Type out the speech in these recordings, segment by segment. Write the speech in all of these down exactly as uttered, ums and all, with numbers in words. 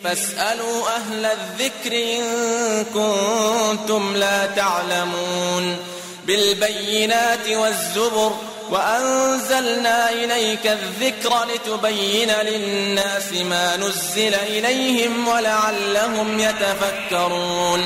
فاسألوا أهل الذكر إن كنتم لا تعلمون بالبينات والزبر وأنزلنا إليك الذكر لتبين للناس ما نزل إليهم ولعلهم يتفكرون.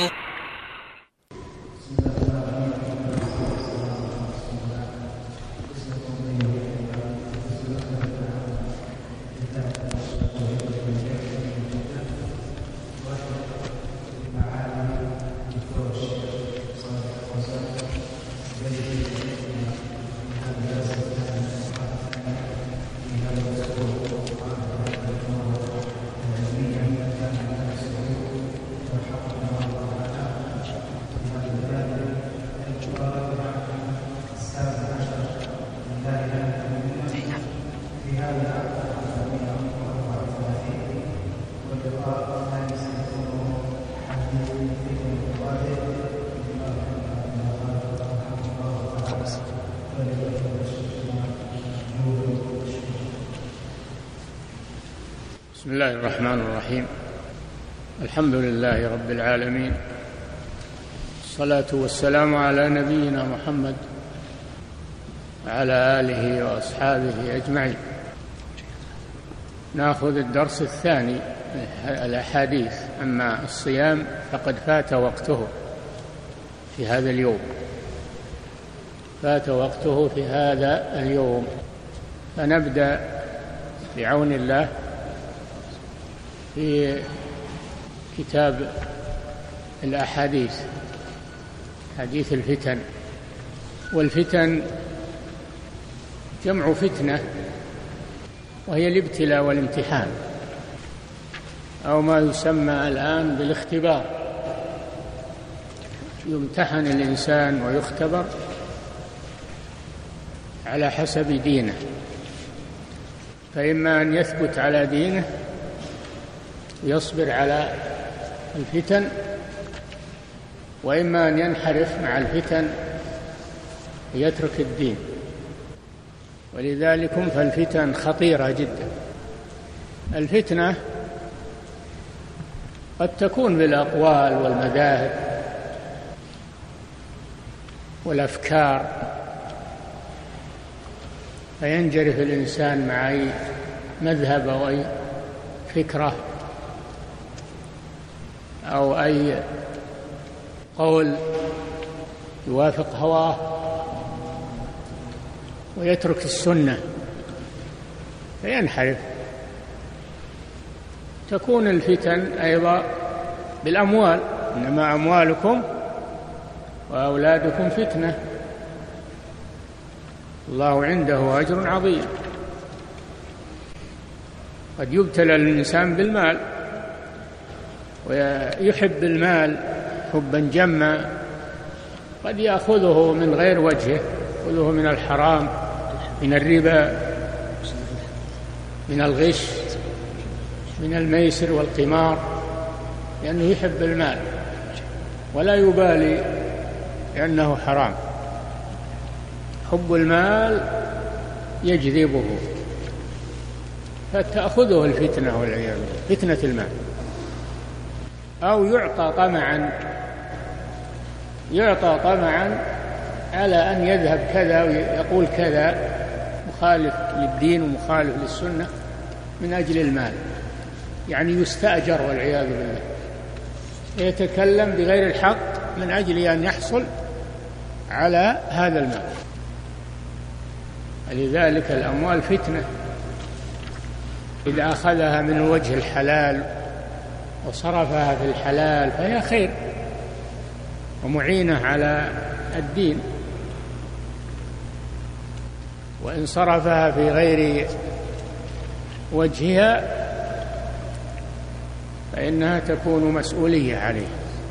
بسم الله الرحمن الرحيم. الحمد لله رب العالمين، الصلاة والسلام على نبينا محمد وعلى آله وأصحابه أجمعين. نأخذ الدرس الثاني، الأحاديث. أما الصيام فقد فات وقته في هذا اليوم، فات وقته في هذا اليوم، فنبدأ بعون الله في كتاب الأحاديث، حديث الفتن. والفتن جمع فتنة، وهي الابتلاء والامتحان، أو ما يسمى الآن بالاختبار. يمتحن الإنسان ويختبر على حسب دينه، فإما أن يثبت على دينه ويصبر على الفتن، وإما أن ينحرف مع الفتن ويترك الدين. ولذلك فالفتن خطيرة جدا. الفتنة قد تكون بالأقوال والمذاهب والأفكار، فينجرف الإنسان مع أي مذهب أو أي فكرة أو أي قول يوافق هواه، ويترك السنة فينحرف. تكون الفتن أيضا بالأموال، إنما أموالكم وأولادكم فتنة الله عنده أجر عظيم. قد يبتلى الإنسان بالمال ويحب المال حبا جما، قد يأخذه من غير وجهه، يأخذه من الحرام، من الربا، من الغش، من الميسر والقمار، لأنه يحب المال ولا يبالي لأنه حرام. حب المال يجذبه فتأخذه الفتنة والعياذ بالله، فتنة المال. أو يعطى طمعا يعطى طمعا على أن يذهب كذا ويقول كذا مخالف للدين ومخالف للسنة من أجل المال، يعني يستأجر والعياذ بالله، يتكلم بغير الحق من أجل أن يحصل على هذا المال. لذلك الأموال فتنة، إذا أخذها من وجه الحلال وصرفها في الحلال فهي خير ومعينة على الدين، وإن صرفها في غير وجهها فإنها تكون مسؤولية عليه،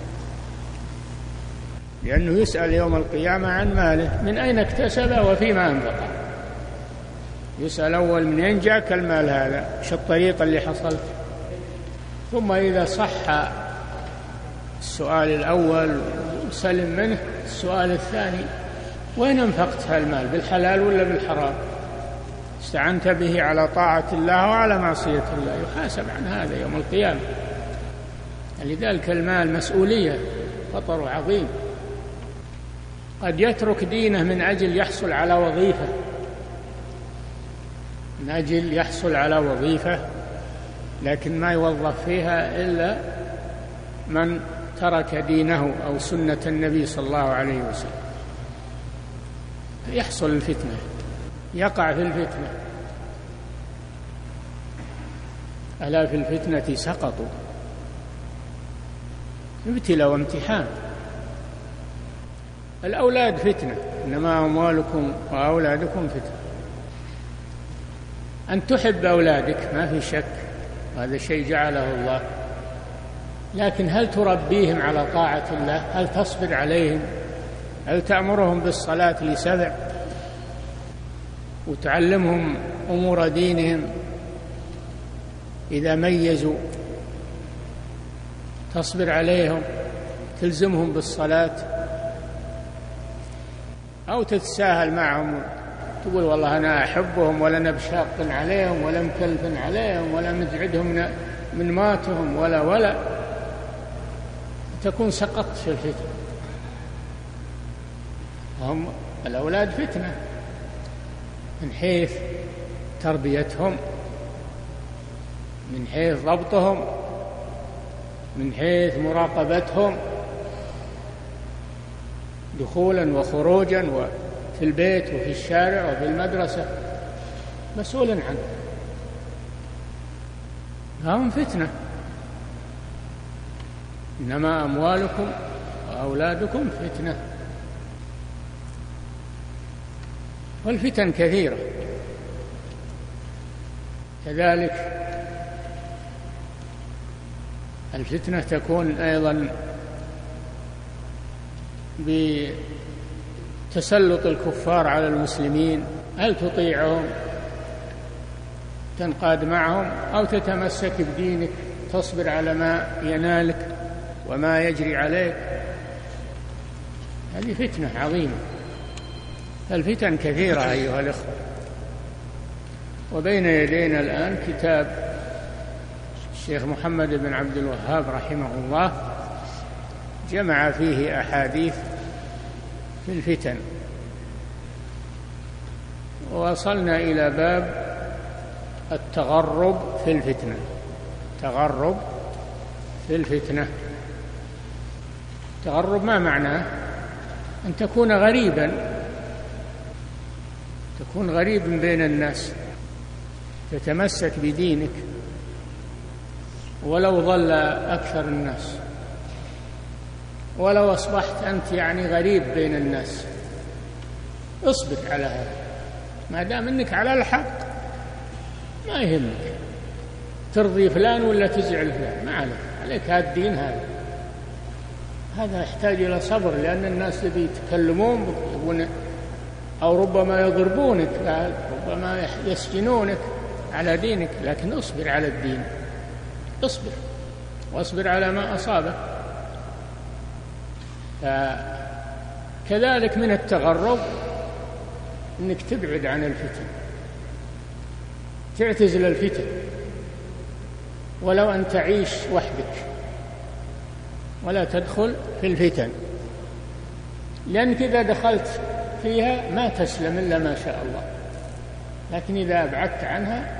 لأنه يسأل يوم القيامة عن ماله، من أين اكتسب وفيما أنفقه. يسأل أول من أين جاءك المال هذا، ايش الطريقة اللي حصلت، ثم إذا صح السؤال الأول وسلم منه السؤال الثاني، وين أنفقت هالمال، بالحلال ولا بالحرام، استعنت به على طاعة الله وعلى معصية الله، يحاسب عن هذا يوم القيامة. لذلك المال مسؤولية، خطر عظيم. قد يترك دينه من أجل يحصل على وظيفة، من أجل يحصل على وظيفة، لكن ما يوظف فيها إلا من ترك دينه أو سنة النبي صلى الله عليه وسلم. يحصل الفتنة، يقع في الفتنة. ألا في الفتنة سقطوا. ابتلاء وامتحان. الأولاد فتنة، إنما أموالكم وأولادكم فتنة. أن تحب أولادك ما في شك، هذا شيء جعله الله، لكن هل تربيهم على طاعة الله؟ هل تصبر عليهم؟ هل تأمرهم بالصلاة لسبع وتعلمهم أمور دينهم؟ إذا ميزوا تصبر عليهم، تلزمهم بالصلاة، أو تتساهل معهم تقول والله أنا أحبهم ولا نبشاق عليهم ولا مكلف عليهم ولا مزعدهم من ماتهم ولا ولا تكون سقطت في الفتنة. هم الأولاد فتنة من حيث تربيتهم، من حيث ضبطهم، من حيث مراقبتهم دخولا وخروجا وفي البيت وفي الشارع وفي المدرسة، مسؤول عنه. هم فتنة. إنما أموالكم وأولادكم فتنة. والفتن كثيرة. كذلك الفتنة تكون أيضا بتسلط الكفار على المسلمين، هل تطيعهم تنقاد معهم أو تتمسك بدينك تصبر على ما ينالك وما يجري عليك؟ هذه فتنة عظيمة. الفتن كثيرة أيها الأخوة. وبين يدينا الآن كتاب الشيخ محمد بن عبد الوهاب رحمه الله، جمع فيه أحاديث في الفتن، ووصلنا إلى باب التغرب في الفتنة. تغرب في الفتنة. تغرب ما معناه؟ أن تكون غريبا، تكون غريب بين الناس، تتمسك بدينك ولو ضل أكثر الناس، ولو أصبحت أنت يعني غريب بين الناس، اصبر على هذا ما دام أنك على الحق، ما يهمك ترضي فلان ولا تزعل فلان، ما عليك، عليك هذا الدين. هذا هذا يحتاج إلى صبر، لأن الناس الذي يتكلمون أو ربما يضربونك، ربما يسجنونك على دينك، لكن اصبر على الدين، اصبر واصبر على ما أصابك. كذلك من التغرب أنك تبعد عن الفتن، تعتزل الفتن، ولو أن تعيش وحدك ولا تدخل في الفتن، لأنك إذا دخلت فيها ما تسلم إلا ما شاء الله، لكن إذا أبعدت عنها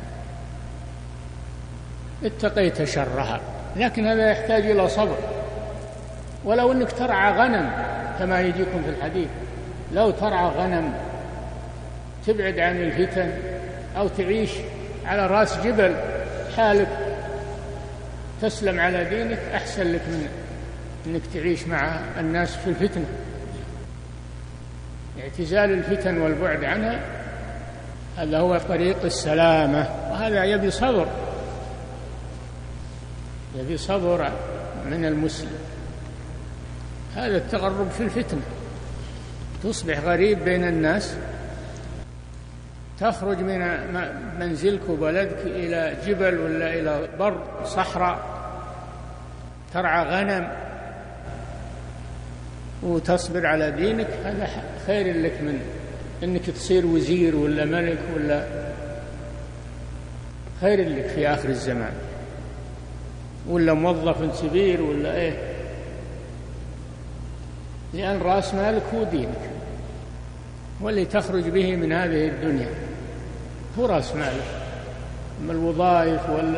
اتقيت شرها. لكن هذا يحتاج إلى صبر. ولو أنك ترعى غنم كما يجيكم في الحديث، لو ترعى غنم تبعد عن الفتن، أو تعيش على رأس جبل حالك تسلم على دينك، أحسن لك من أنك تعيش مع الناس في الفتنة. اعتزال الفتن والبعد عنها هذا هو طريق السلامة، وهذا يبي صبر، يبي صبر من المسلم. هذا التغرب في الفتنة، تصبح غريب بين الناس، تخرج من منزلك وبلدك إلى جبل ولا إلى بر صحراء، ترعى غنم وتصبر على دينك، هذا خير لك من أنك تصير وزير ولا ملك، ولا خير لك في آخر الزمان. ولا موظف كبير ولا إيه، لأن رأس مالك هو دينك، واللي تخرج به من هذه الدنيا هو رأس مالك. أما الوظائف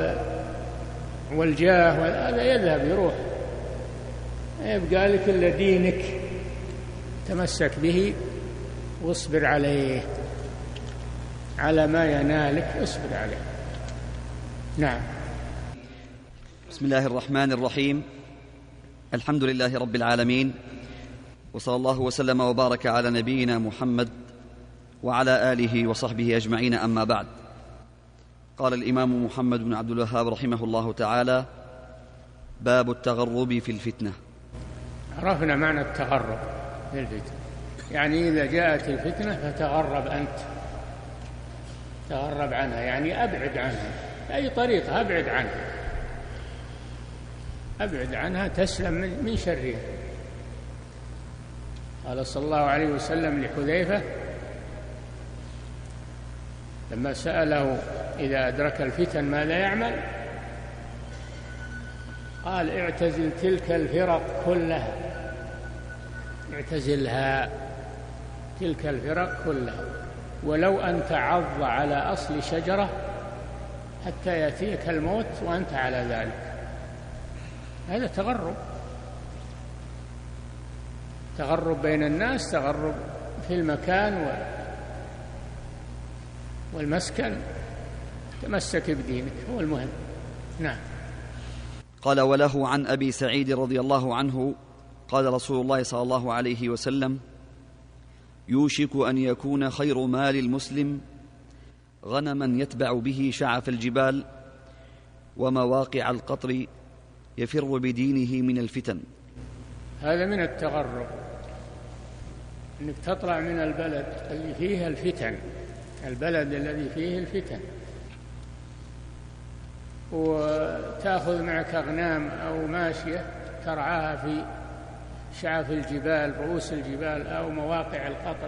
والجاه هذا يذهب يروح، يبقى لك إلا دينك تمسك به واصبر عليه، على ما ينالك اصبر عليه. نعم. بسم الله الرحمن الرحيم. الحمد لله رب العالمين، وصلى الله وسلم وبارك على نبينا محمد وعلى آله وصحبه أجمعين، أما بعد. قال الإمام محمد بن عبد الوهاب رحمه الله تعالى: باب التغرب في الفتنة. عرفنا معنى التغرب في الفتنة، يعني إذا جاءت الفتنة فتغرب أنت، تغرب عنها يعني أبعد عنها بأي طريقة، أبعد عنها أبعد عنها تسلم من شرها. قال صلى الله عليه وسلم لحذيفة لما سأله إذا أدرك الفتن ماذا يعمل، قال: اعتزل تلك الفرق كلها، اعتزلها تلك الفرق كلها، ولو أن تعض على أصل شجرة حتى يأتيك الموت وأنت على ذلك. هذا تغرب، تغرب بين الناس، تغرب في المكان والمسكن، تمسك بدينك هو المهم. نعم. قال: وله عن أبي سعيد رضي الله عنه قال رسول الله صلى الله عليه وسلم: يوشك أن يكون خير مال المسلم غنما يتبع به شعف الجبال ومواقع القطر يفر بدينه من الفتن. هذا من التغرب، أنك تطلع من البلد اللي فيه الفتن، البلد الذي فيه الفتن، وتأخذ معك أغنام أو ماشية ترعاها في شعف الجبال، رؤوس الجبال أو مواقع القطر،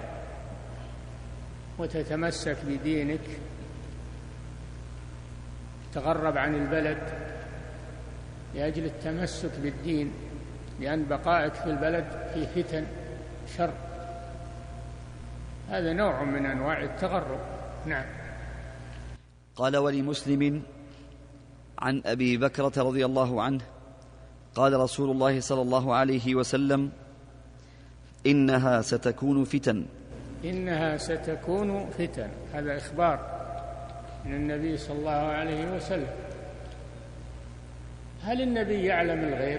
وتتمسك بدينك، تغرب عن البلد لأجل التمسك بالدين، لأن بقائك في البلد فيه فتن شر. هذا نوع من أنواع التغرب. نعم. قال: ولمسلم عن أبي بكرة رضي الله عنه قال رسول الله صلى الله عليه وسلم: إنها ستكون فتن. إنها ستكون فتن، هذا إخبار من النبي صلى الله عليه وسلم. هل النبي يعلم الغيب؟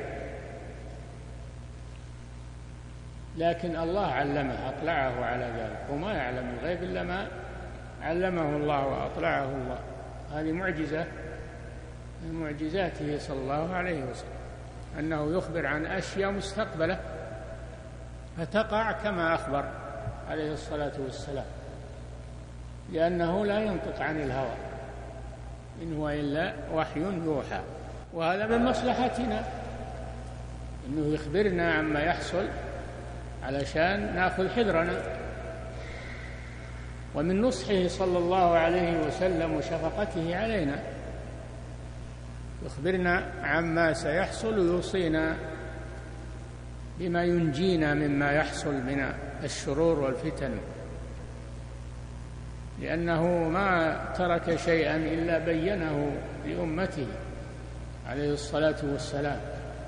لكن الله علمه، أطلعه على ذلك، وما يعلم الغيب إلا ما علمه الله وأطلعه الله. هذه معجزة من معجزاته صلى الله عليه وسلم، أنه يخبر عن أشياء مستقبلة فتقع كما أخبر عليه الصلاة والسلام، لأنه لا ينطق عن الهوى، إن هو إلا وحي يوحى. وهذا من مصلحتنا أنه يخبرنا عما يحصل علشان نأخذ حذرنا. ومن نصحه صلى الله عليه وسلم وشفقته علينا يخبرنا عما سيحصل ويوصينا بما ينجينا مما يحصل من الشرور والفتن، لأنه ما ترك شيئا إلا بينه لأمته عليه الصلاة والسلام.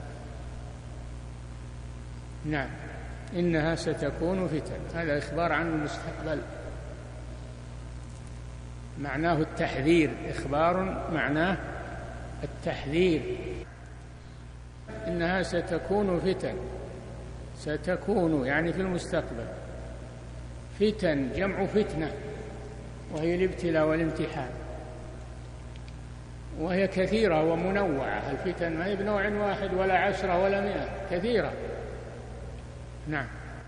نعم. إنها ستكون فتن، هذا إخبار عن المستقبل، معناه التحذير، إخبار معناه التحذير. إنها ستكون فتن، ستكون يعني في المستقبل. فتن جمع فتنة، وهي الابتلاء والامتحان، وهي كثيرة ومنوعة. الفتن ما هي بنوع واحد ولا عشرة ولا مئة، كثيرة. نعم.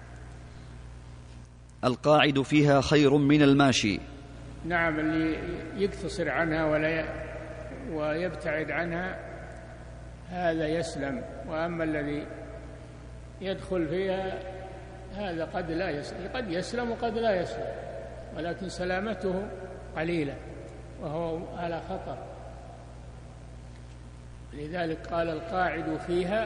القاعد فيها خير من الماشي. نعم، اللي يقتصر عنها ولا ويبتعد عنها هذا يسلم، وأما الذي يدخل فيها هذا قد لا يسلم، قد يسلم وقد لا يسلم، ولكن سلامته قليلة وهو على خطر. لذلك قال القاعد فيها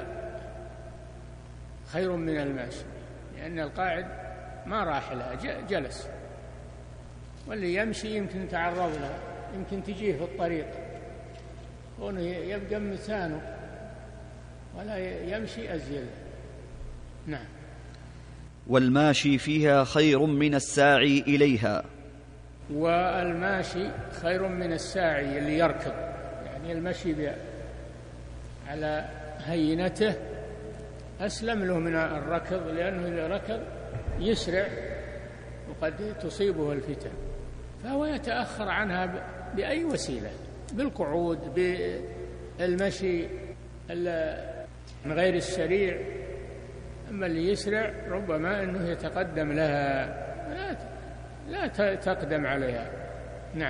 خير من الماشي، لأن القاعد ما راح لها، جلس، واللي يمشي يمكن تعرض لها، يمكن تجيه في الطريق، هنا يبقى مكانه ولا يمشي أزيل. نعم. والماشي فيها خير من الساعي إليها. والماشي خير من الساعي اللي يركض، يعني المشي على هينته أسلم له من الركض، لأنه إذا ركض يسرع وقد تصيبه الفتن، فهو يتأخر عنها بأي وسيلة، بالقعود، بالمشي من غير السريع. أما اللي يسرع ربما أنه يتقدم لها، لا لا تقدم عليها. نعم.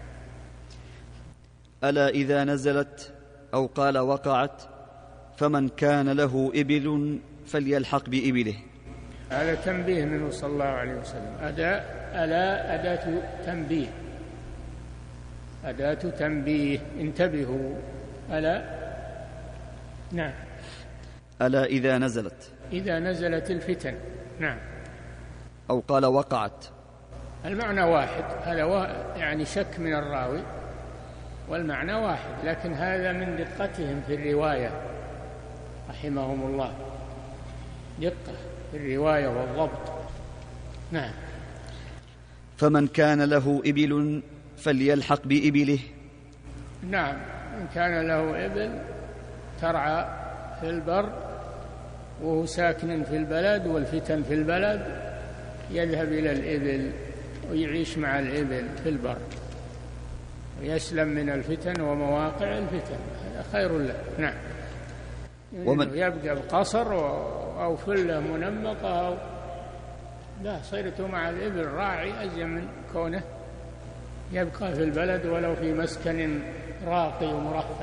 ألا إذا نزلت أو قال وقعت فمن كان له إبل فليلحق بإبله. هذا تنبيه منه صلى الله عليه وسلم. أداء ألا أداة تنبيه، أداة تنبيه، انتبهوا. ألا. نعم. ألا إذا نزلت، إذا نزلت الفتن. نعم. أو قال وقعت، المعنى واحد، هذا يعني شك من الراوي، والمعنى واحد، لكن هذا من دقتهم في الرواية رحمهم الله، دقة في الرواية والضبط. نعم. فمن كان له إبل فليلحق بإبله. نعم، إن كان له إبل ترعى في البر وهو ساكن في البلد والفتن في البلد، يذهب إلى الإبل ويعيش مع الإبل في البر ويسلم من الفتن ومواقع الفتن، هذا خير له. نعم. ومن يبقى بقصر أو فلة منمقة أو لا، صيرته مع الإبل راعي أزين من كونه يبقى في البلد ولو في مسكن راقي ومرفه.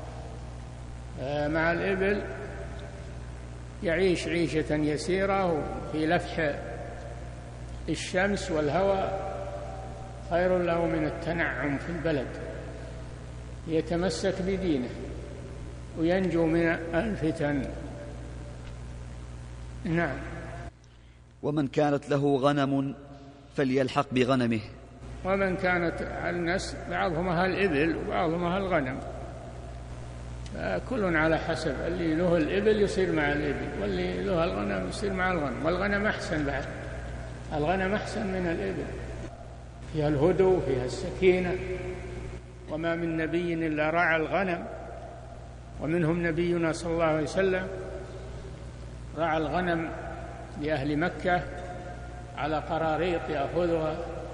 مع الإبل يعيش عيشة يسيرة في لفح الشمس والهواء، خير له من التنعم في البلد، يتمسك بدينه وينجو من الفتن. نعم. ومن كانت له غنم فليلحق بغنمه. ومن كانت الناس بعضهم أهل الإبل وبعضهم أهل الغنم، كل على حسب، اللي له الإبل يصير مع الإبل، واللي له الغنم يصير مع الغنم، والغنم أحسن بعد، الغنم أحسن من الإبل، فيها الهدوء، فيها السكينة. وما من نبي إلا رعى الغنم، ومنهم نبينا صلى الله عليه وسلم رعى الغنم لأهل مكة على قراريط يأخذها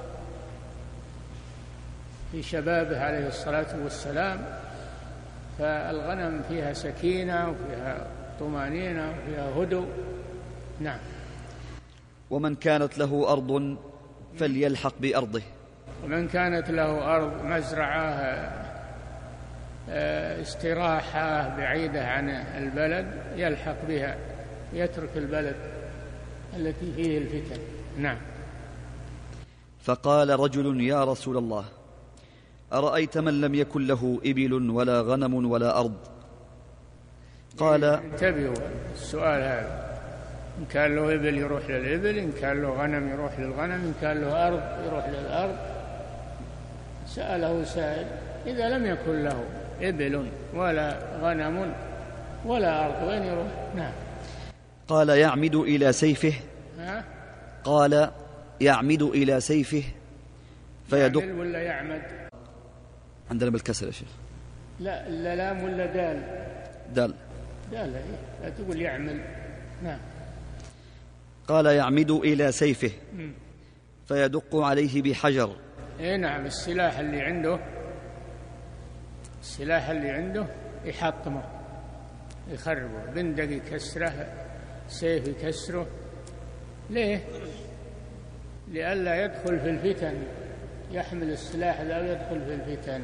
في شبابه عليه الصلاة والسلام، فالغنم فيها سكينة وفيها طمأنينة وفيها هدوء. نعم. ومن كانت له أرض فليلحق بأرضه. ومن كانت له أرض مزرعة استراحة بعيدة عن البلد يلحق بها، يترك البلد التي فيه الفتن. نعم. فقال رجل يا رسول الله أرأيت من لم يكن له إبل ولا غنم ولا أرض؟ قال انتبهوا السؤال هذا، إن كان له إبل يروح للإبل، إن كان له غنم يروح للغنم، إن كان له أرض يروح للأرض. سأله سائل إذا لم يكن له إبل ولا غنم ولا أرض وين يروح؟ نعم. قال يعمد إلى سيفه. ها؟ قال يعمد إلى سيفه فيدق. يعمل ولا يعمد؟ عندنا بالكسر يا شيخ. لا لا لام ولا دال؟ دال. دال، لا تقول يعمل. نعم. قال يعمد إلى سيفه م. فيدق عليه بحجر. اي نعم، السلاح اللي عنده السلاح اللي عنده يحطمه يخربه، بندق يكسره، سيف يكسره. ليه؟ لئلا يدخل في الفتن، يحمل السلاح لا يدخل في الفتن.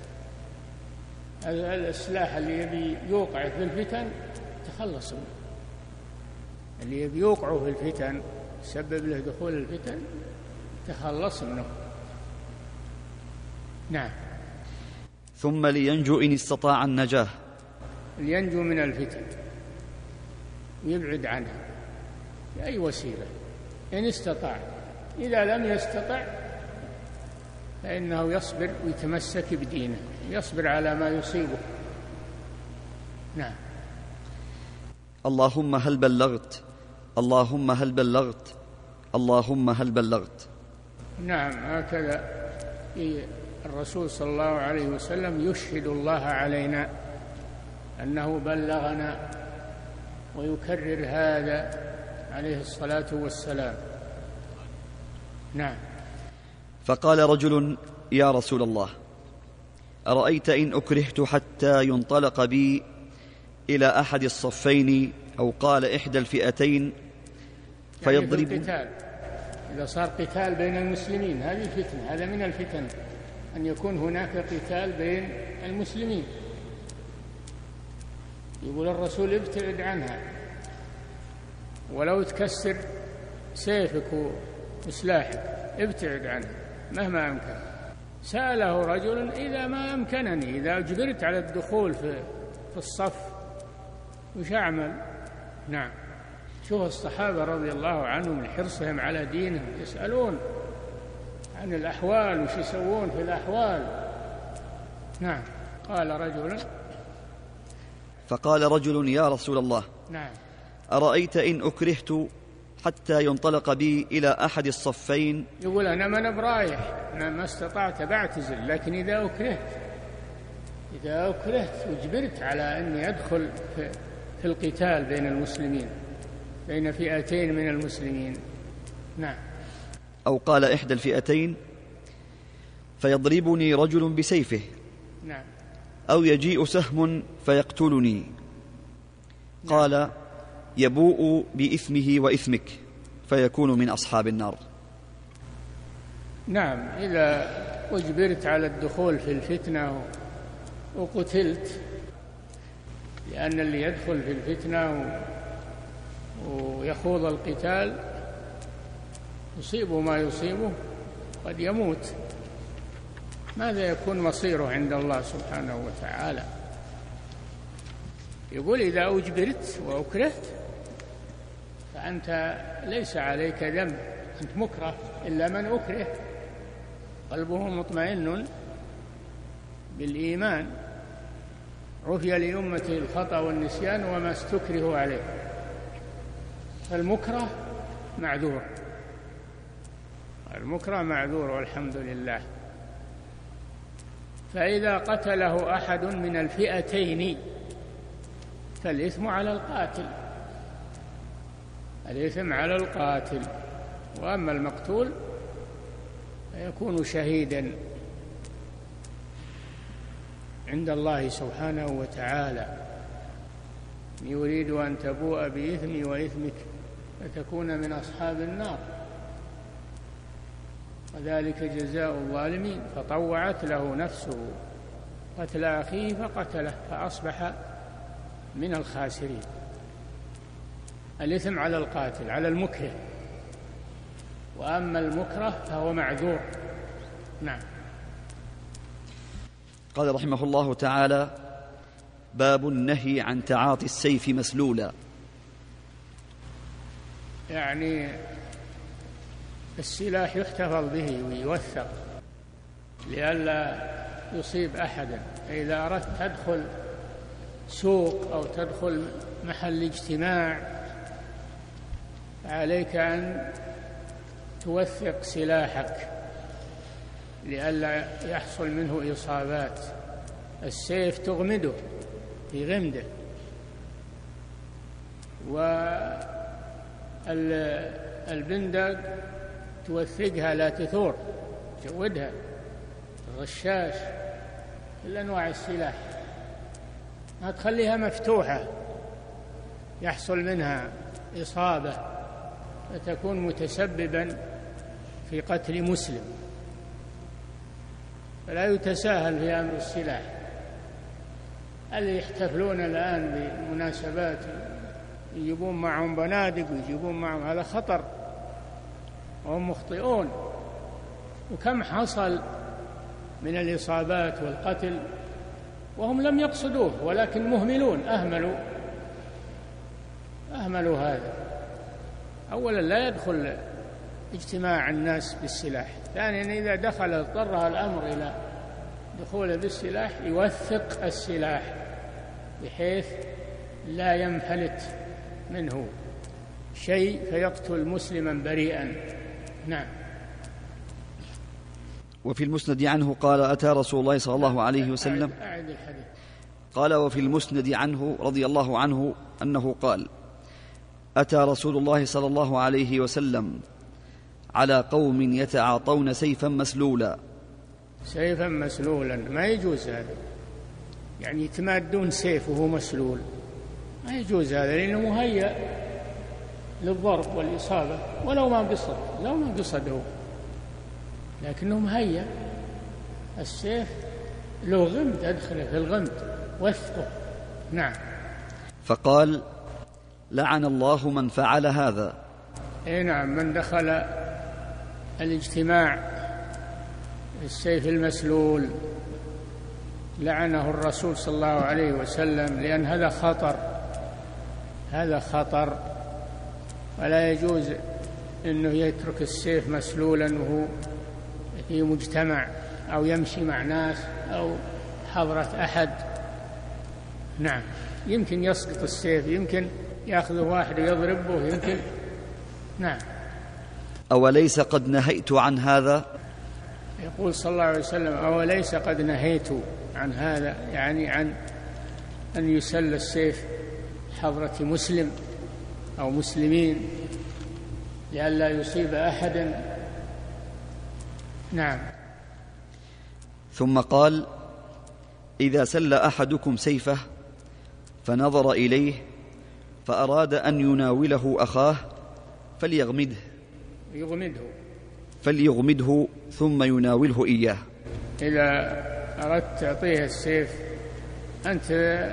السلاح اللي يبي يوقع في الفتن تخلص منه، اللي يبي يوقعه في الفتن يسبب له دخول الفتن تخلص منه. نعم. ثم لينجو إن استطاع النجاة. لينجو من الفتن ويبعد عنها بأي وسيلة إن استطاع. إذا لم يستطع فإنه يصبر ويتمسك بدينه، يصبر على ما يصيبه. نعم. اللهم هل بلغت، اللهم هل بلغت، اللهم هل بلغت. نعم، هكذا الرسول صلى الله عليه وسلم يشهد الله علينا أنه بلغنا، ويكرر هذا عليه الصلاة والسلام. نعم. فقال رجل: يا رسول الله، أرأيت إن أكرهت حتى ينطلق بي إلى أحد الصفين، أو قال إحدى الفئتين، فيضرب يعني القتال. إذا صار قتال بين المسلمين هذه فتنة، هذا من الفتن أن يكون هناك قتال بين المسلمين. يقول الرسول: ابتعد عنها، ولو تكسر سيفك وسلاحك ابتعد عنها مهما أمكن. سأله رجل: إذا ما أمكنني، إذا أجبرت على الدخول في الصف وش أعمل؟ نعم. شوف الصحابة رضي الله عنهم من حرصهم على دينهم، يسألون عن الأحوال وش يسوون في الأحوال. نعم. قال رجل فقال رجل: يا رسول الله، نعم، أرأيت إن أكرهت حتى ينطلق بي إلى أحد الصفين. يقول: أنا من برايح، أنا ما استطعت بعتزل، لكن إذا أكرهت إذا أكرهت وجبرت على أني أدخل في, في القتال بين المسلمين، بين فئتين من المسلمين. نعم. أو قال إحدى الفئتين: فيضربني رجل بسيفه. نعم. أو يجيء سهم فيقتلني. نعم. قال: يبوء بإثمه وإثمك فيكون من أصحاب النار. نعم. إذا أجبرت على الدخول في الفتنة وقتلت، لأن اللي يدخل في الفتنة ويخوض القتال يصيبه ما يصيبه، قد يموت، ماذا يكون مصيره عند الله سبحانه وتعالى؟ يقول: إذا أجبرت وأكرهت فأنت ليس عليك ذنب، أنت مكره، إلا من أكره قلبه مطمئن بالإيمان، عفي لأمته الخطأ والنسيان وما استكرهوا عليه. فالمكره معذور، المكره معذور والحمد لله. فإذا قتله أحد من الفئتين فالإثم على القاتل، الإثم على القاتل، وأما المقتول فيكون شهيدا عند الله سبحانه وتعالى. يريد أن تبوء بإثمي وإثمك فتكون من أصحاب النار، وذلك جزاء الظالمين. فطوعت له نفسه قتل أخيه فقتله فأصبح من الخاسرين. الإثم على القاتل، على المكره، وأما المكره فهو معذور. نعم. قال رحمه الله تعالى: باب النهي عن تعاطي السيف مسلولا. يعني السلاح يحتفظ به ويوثق لئلا يصيب أحدا. إذا أردت تدخل سوق أو تدخل محل اجتماع عليك أن توثق سلاحك لئلا يحصل منه إصابات. السيف تغمده في غمده، والبندق توثقها لا تثور، تجودها، الرشاش، كل أنواع السلاح ما تخليها مفتوحة يحصل منها إصابة فتكون متسببا في قتل مسلم. فلا يتساهل في أمر السلاح. اللي يحتفلون الآن بمناسبات يجيبون معهم بنادق ويجيبون معهم، هذا خطر وهم مخطئون. وكم حصل من الإصابات والقتل وهم لم يقصدوه ولكن مهملون أهملوا أهملوا هذا. أولا لا يدخل اجتماع الناس بالسلاح، ثانيا إذا دخل اضطر الأمر إلى دخوله بالسلاح يوثق السلاح بحيث لا ينفلت منه شيء فيقتل مسلما بريئا. نعم. وفي المسند عنه قال أتى رسول الله صلى الله عليه وسلم أعد الحديث. قال وفي المسند عنه رضي الله عنه أنه قال أتى رسول الله صلى الله عليه وسلم على قوم يتعاطون سيفا مسلولا. سيفا مسلولا ما يجوز هذا، يعني يتمادون سيف وهو مسلول، ما يجوز هذا لأنه مهيأ للضرب والإصابة ولو ما قصد لو ما قصده، لكنه مهيأ. السيف له غمد، أدخله في الغمد وثقه. نعم. فقال لعن الله من فعل هذا. اي نعم، من دخل الاجتماع السيف المسلول لعنه الرسول صلى الله عليه وسلم، لأن هذا خطر، هذا خطر، ولا يجوز أنه يترك السيف مسلولا وهو في مجتمع أو يمشي مع ناس أو حضرة أحد. نعم، يمكن يسقط السيف، يمكن يأخذ واحد ويضربه، يمكن. نعم. أوليس قد نهيت عن هذا؟ يقول صلى الله عليه وسلم أوليس قد نهيت عن هذا، يعني عن أن يسل السيف حضرة مسلم أو مسلمين لئلا يصيب أحدا. نعم. ثم قال إذا سل أحدكم سيفه فنظر إليه فأراد أن يناوله أخاه فليغمده يغمده فليغمده ثم يناوله إياه. إذا أردت تعطيه السيف أنت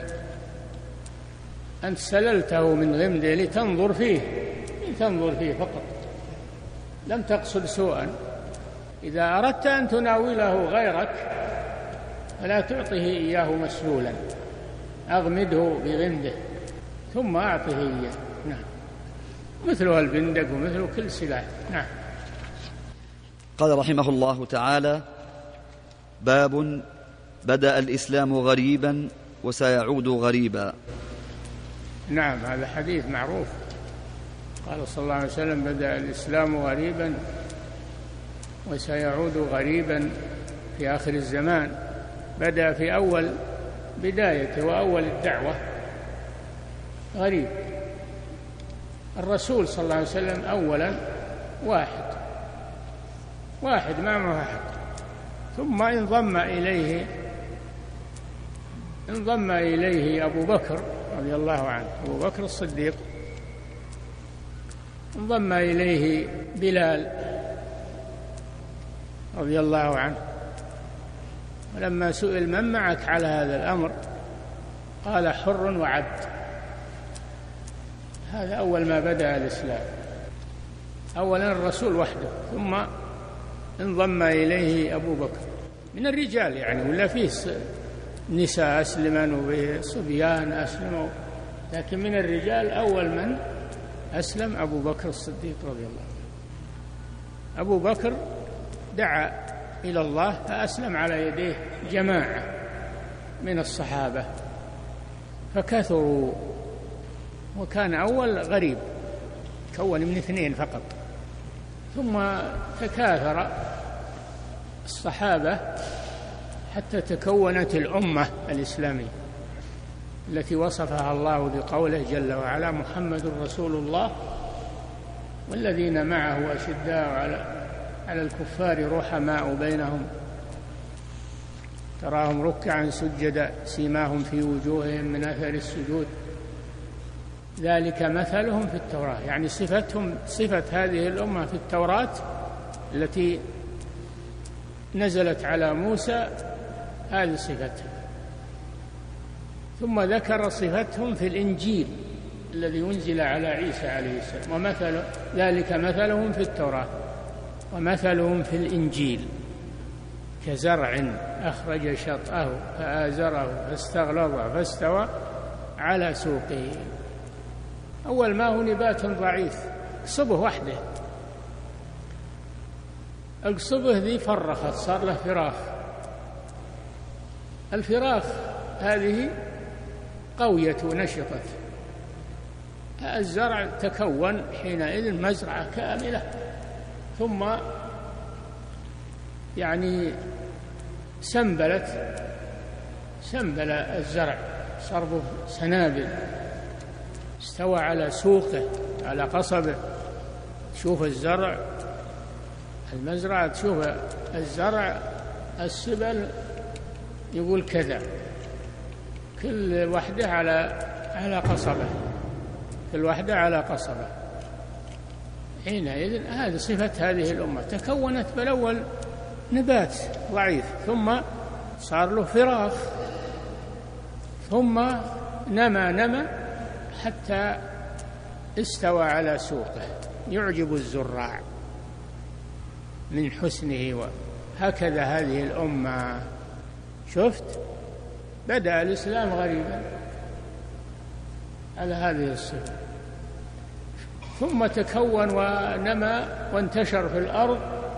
أنت سللته من غمده لتنظر فيه لتنظر فيه فقط، لم تقصد سوءا. إذا أردت أن تناوله غيرك فلا تعطيه إياه مسلولا، أغمده بغمده ثم أعطيه إياه. نعم. مثل البندق ومثل كل سلاح. نعم. قال رحمه الله تعالى باب بدأ الإسلام غريبا وسيعود غريبا. نعم، هذا حديث معروف. قال صلى الله عليه وسلم بدأ الإسلام غريبا وسيعود غريبا في آخر الزمان. بدأ في أول بدايته وأول الدعوة غريب. الرسول صلى الله عليه وسلم أولا واحد واحد ما معه أحد، ثم انضم إليه انضم إليه أبو بكر رضي الله عنه، أبو بكر الصديق، انضم إليه بلال رضي الله عنه. ولما سئل من معك على هذا الأمر قال حر وعبد. هذا أول ما بدأ الإسلام. أولا الرسول وحده، ثم انضم إليه أبو بكر من الرجال يعني، ولا فيه نساء أسلموا وفيه صبيان أسلموا، لكن من الرجال أول من أسلم أبو بكر الصديق رضي الله عنه. أبو بكر دعا إلى الله فأسلم على يديه جماعة من الصحابة فكثروا، وكان أول غريب كون من اثنين فقط، ثم تكاثر الصحابة حتى تكونت الأمة الإسلامية التي وصفها الله بقوله جل وعلا محمد رسول الله والذين معه أشداء على على الكفار رحماء بينهم تراهم ركعا سجدا سيماهم في وجوههم من أثر السجود ذلك مثلهم في التوراة، يعني صفتهم صفة هذه الأمة في التوراة التي نزلت على موسى، هذه صفتهم. ثم ذكر صفتهم في الإنجيل الذي أنزل على عيسى عليه السلام، ومثل ذلك مثلهم في التوراة ومثلهم في الإنجيل كزرع أخرج شطأه فآزره فاستغلظ فاستوى على سوقه. أول ما هو نبات ضعيف، قصبه وحده، القصبه ذي فرخت صار له فراخ، الفراخ هذه قويت ونشطت، الزرع تكون حينئذ مزرعة كاملة، ثم يعني سنبلت سنبل الزرع، صار له سنابل، استوى على سوقه على قصبه. تشوف الزرع المزرعة، تشوف الزرع السبل يقول كذا، كل وحدة على على قصبة، كل وحدة على قصبة. حينئذ هذه صفة هذه الأمة، تكونت بالأول نبات ضعيف، ثم صار له فراخ، ثم نمى نمى حتى استوى على سوقه يعجب الزراع من حسنه. هكذا هذه الأمة. شفت بدأ الإسلام غريبا على هذه الصفة، ثم تكون ونمى وانتشر في الأرض،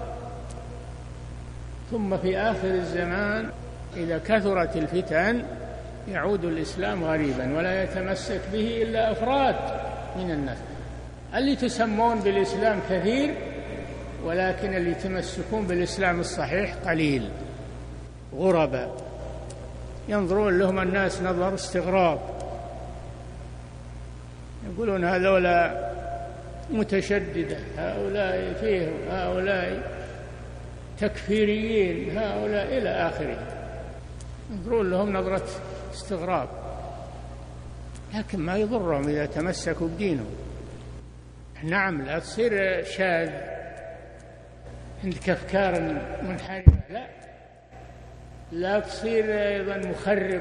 ثم في آخر الزمان إذا كثرت الفتن يعود الإسلام غريبا ولا يتمسك به إلا أفراد من الناس. اللي تسمون بالإسلام كثير، ولكن اللي يتمسكون بالإسلام الصحيح قليل، غرباء ينظرون لهم الناس نظر استغراب، يقولون هذولا متشددة، هؤلاء فيه، هؤلاء تكفيريين، هؤلاء إلى آخره، ينظرون لهم نظرة استغراب، لكن ما يضرهم إذا تمسكوا بدينهم. نعم، لا تصير شاذ عندك أفكار منحرفة، لا لا تصير أيضا مخرب،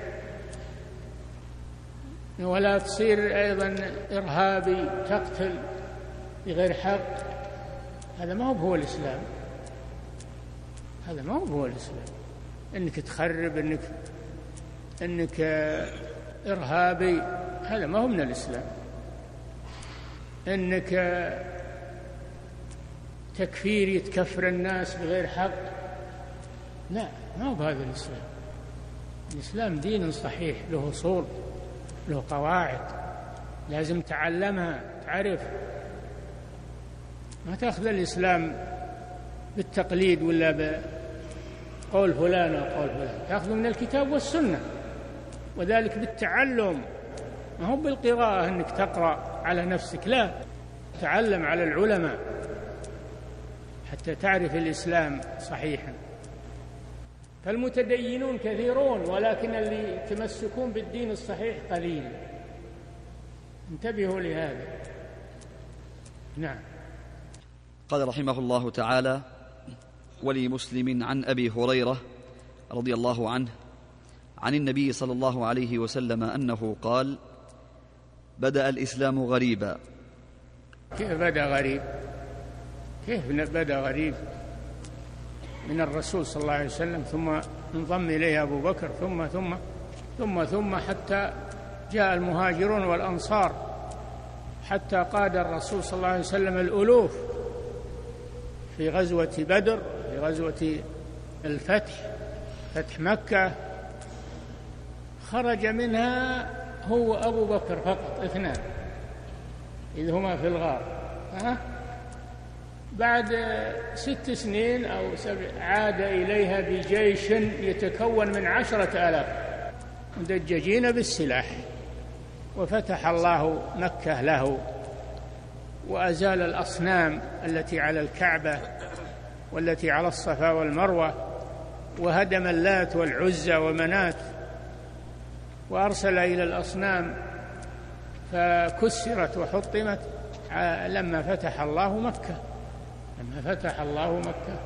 ولا تصير أيضا إرهابي تقتل بغير حق. هذا ما هو الإسلام، هذا ما هو الإسلام. إنك تخرب، إنك إنك إرهابي، هذا ما هو من الإسلام. إنك تكفيري تكفر الناس بغير حق، لا، ما هو بهذا الإسلام. الإسلام دين صحيح، له أصول، له قواعد، لازم تعلمها، تعرف. ما تأخذ الإسلام بالتقليد ولا بقول فلان وقول فلان، تأخذ من الكتاب والسنة، وذلك بالتعلم، ما هو بالقراءة أنك تقرأ على نفسك، لا، تعلم على العلماء حتى تعرف الإسلام صحيحا. فالمتدينون كثيرون، ولكن اللي يتمسكون بالدين الصحيح قليل. انتبهوا لهذا. نعم. قال رحمه الله تعالى: ولمسلم عن أبي هريرة رضي الله عنه عن النبي صلى الله عليه وسلم أنه قال: بدأ الإسلام غريبا. كيف بدأ غريب؟ كيف بدأ غريب؟ من الرسول صلى الله عليه وسلم، ثم انضم إليه أبو بكر، ثم ثم ثم ثم حتى جاء المهاجرون والأنصار، حتى قاد الرسول صلى الله عليه وسلم الألوف في غزوة بدر، في غزوة الفتح، فتح مكة، خرج منها هو أبو بكر فقط، اثنان إذ هما في الغار. ها؟ بعد ست سنين أو سبع عاد إليها بجيش يتكون من عشرة آلاف مدججين بالسلاح، وفتح الله مكة له، وأزال الأصنام التي على الكعبة والتي على الصفا والمروة، وهدم اللات والعزى ومنات، وأرسل إلى الأصنام فكسرت وحطمت لما فتح الله مكة. لما فتح الله مكة،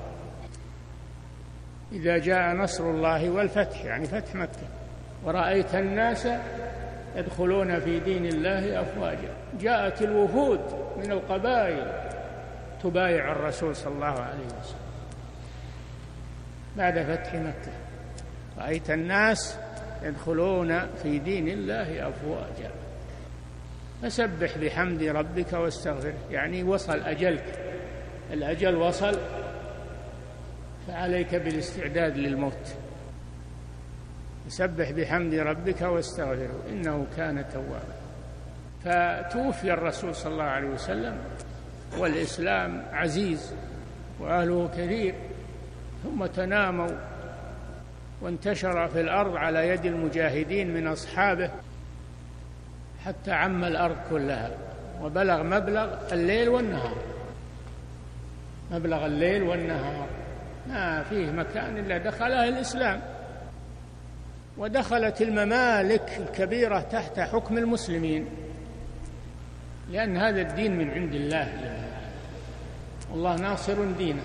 إذا جاء نصر الله والفتح، يعني فتح مكة، ورأيت الناس يدخلون في دين الله أفواجا، جاءت الوفود من القبائل تبايع الرسول صلى الله عليه وسلم. بعد فتح مكة رأيت الناس يدخلون في دين الله أفواجا. فسبح بحمد ربك واستغفره، يعني وصل أجلك، الأجل وصل، فعليك بالاستعداد للموت. سبح بحمد ربك واستغفره إنه كان توابا. فتوفي الرسول صلى الله عليه وسلم والإسلام عزيز وأهله كثير، ثم تناموا وانتشر في الأرض على يد المجاهدين من أصحابه حتى عم الأرض كلها، وبلغ مبلغ الليل والنهار، مبلغ الليل والنهار ما فيه مكان إلا دخله الإسلام. ودخلت الممالك الكبيرة تحت حكم المسلمين، لأن هذا الدين من عند الله، والله ناصر دينه،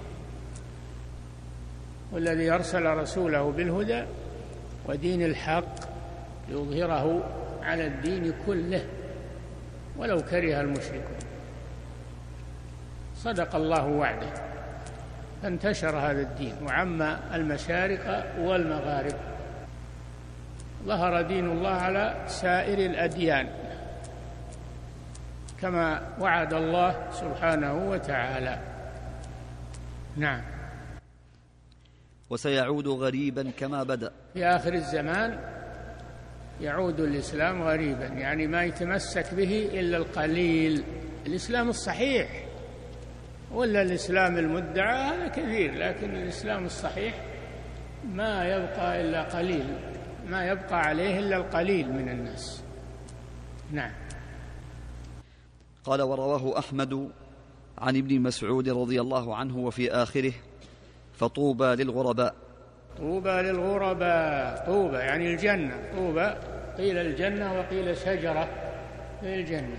والذي أرسل رسوله بالهدى ودين الحق ليظهره على الدين كله ولو كره المشركون. صدق الله وعده، فانتشر هذا الدين وعم المشارق والمغارب، ظهر دين الله على سائر الأديان كما وعد الله سبحانه وتعالى. نعم. وسيعود غريبا كما بدأ. في آخر الزمان يعود الإسلام غريبا، يعني ما يتمسك به إلا القليل، الإسلام الصحيح، ولا الإسلام المدعى هذا كثير، لكن الإسلام الصحيح ما يبقى إلا قليل، ما يبقى عليه إلا القليل من الناس. نعم. قال: ورواه أحمد عن ابن مسعود رضي الله عنه وفي آخره: فطوبى للغرباء. طوبى للغرباء، طوبى يعني الجنة، طوبى قيل الجنة وقيل شجرة في الجنة،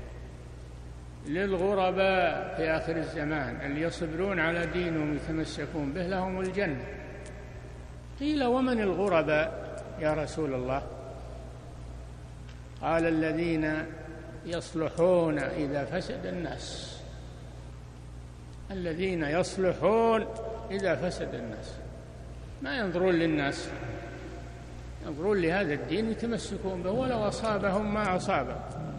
للغرباء في آخر الزمان اللي يصبرون على دينهم يتمسكون به لهم الجنة. قيل: ومن الغرباء يا رسول الله؟ قال: الذين يصلحون إذا فسد الناس، الذين يصلحون إذا فسد الناس، ما ينظرون للناس، ينظرون لهذا الدين يتمسكون به ولو أصابهم ما أصابه.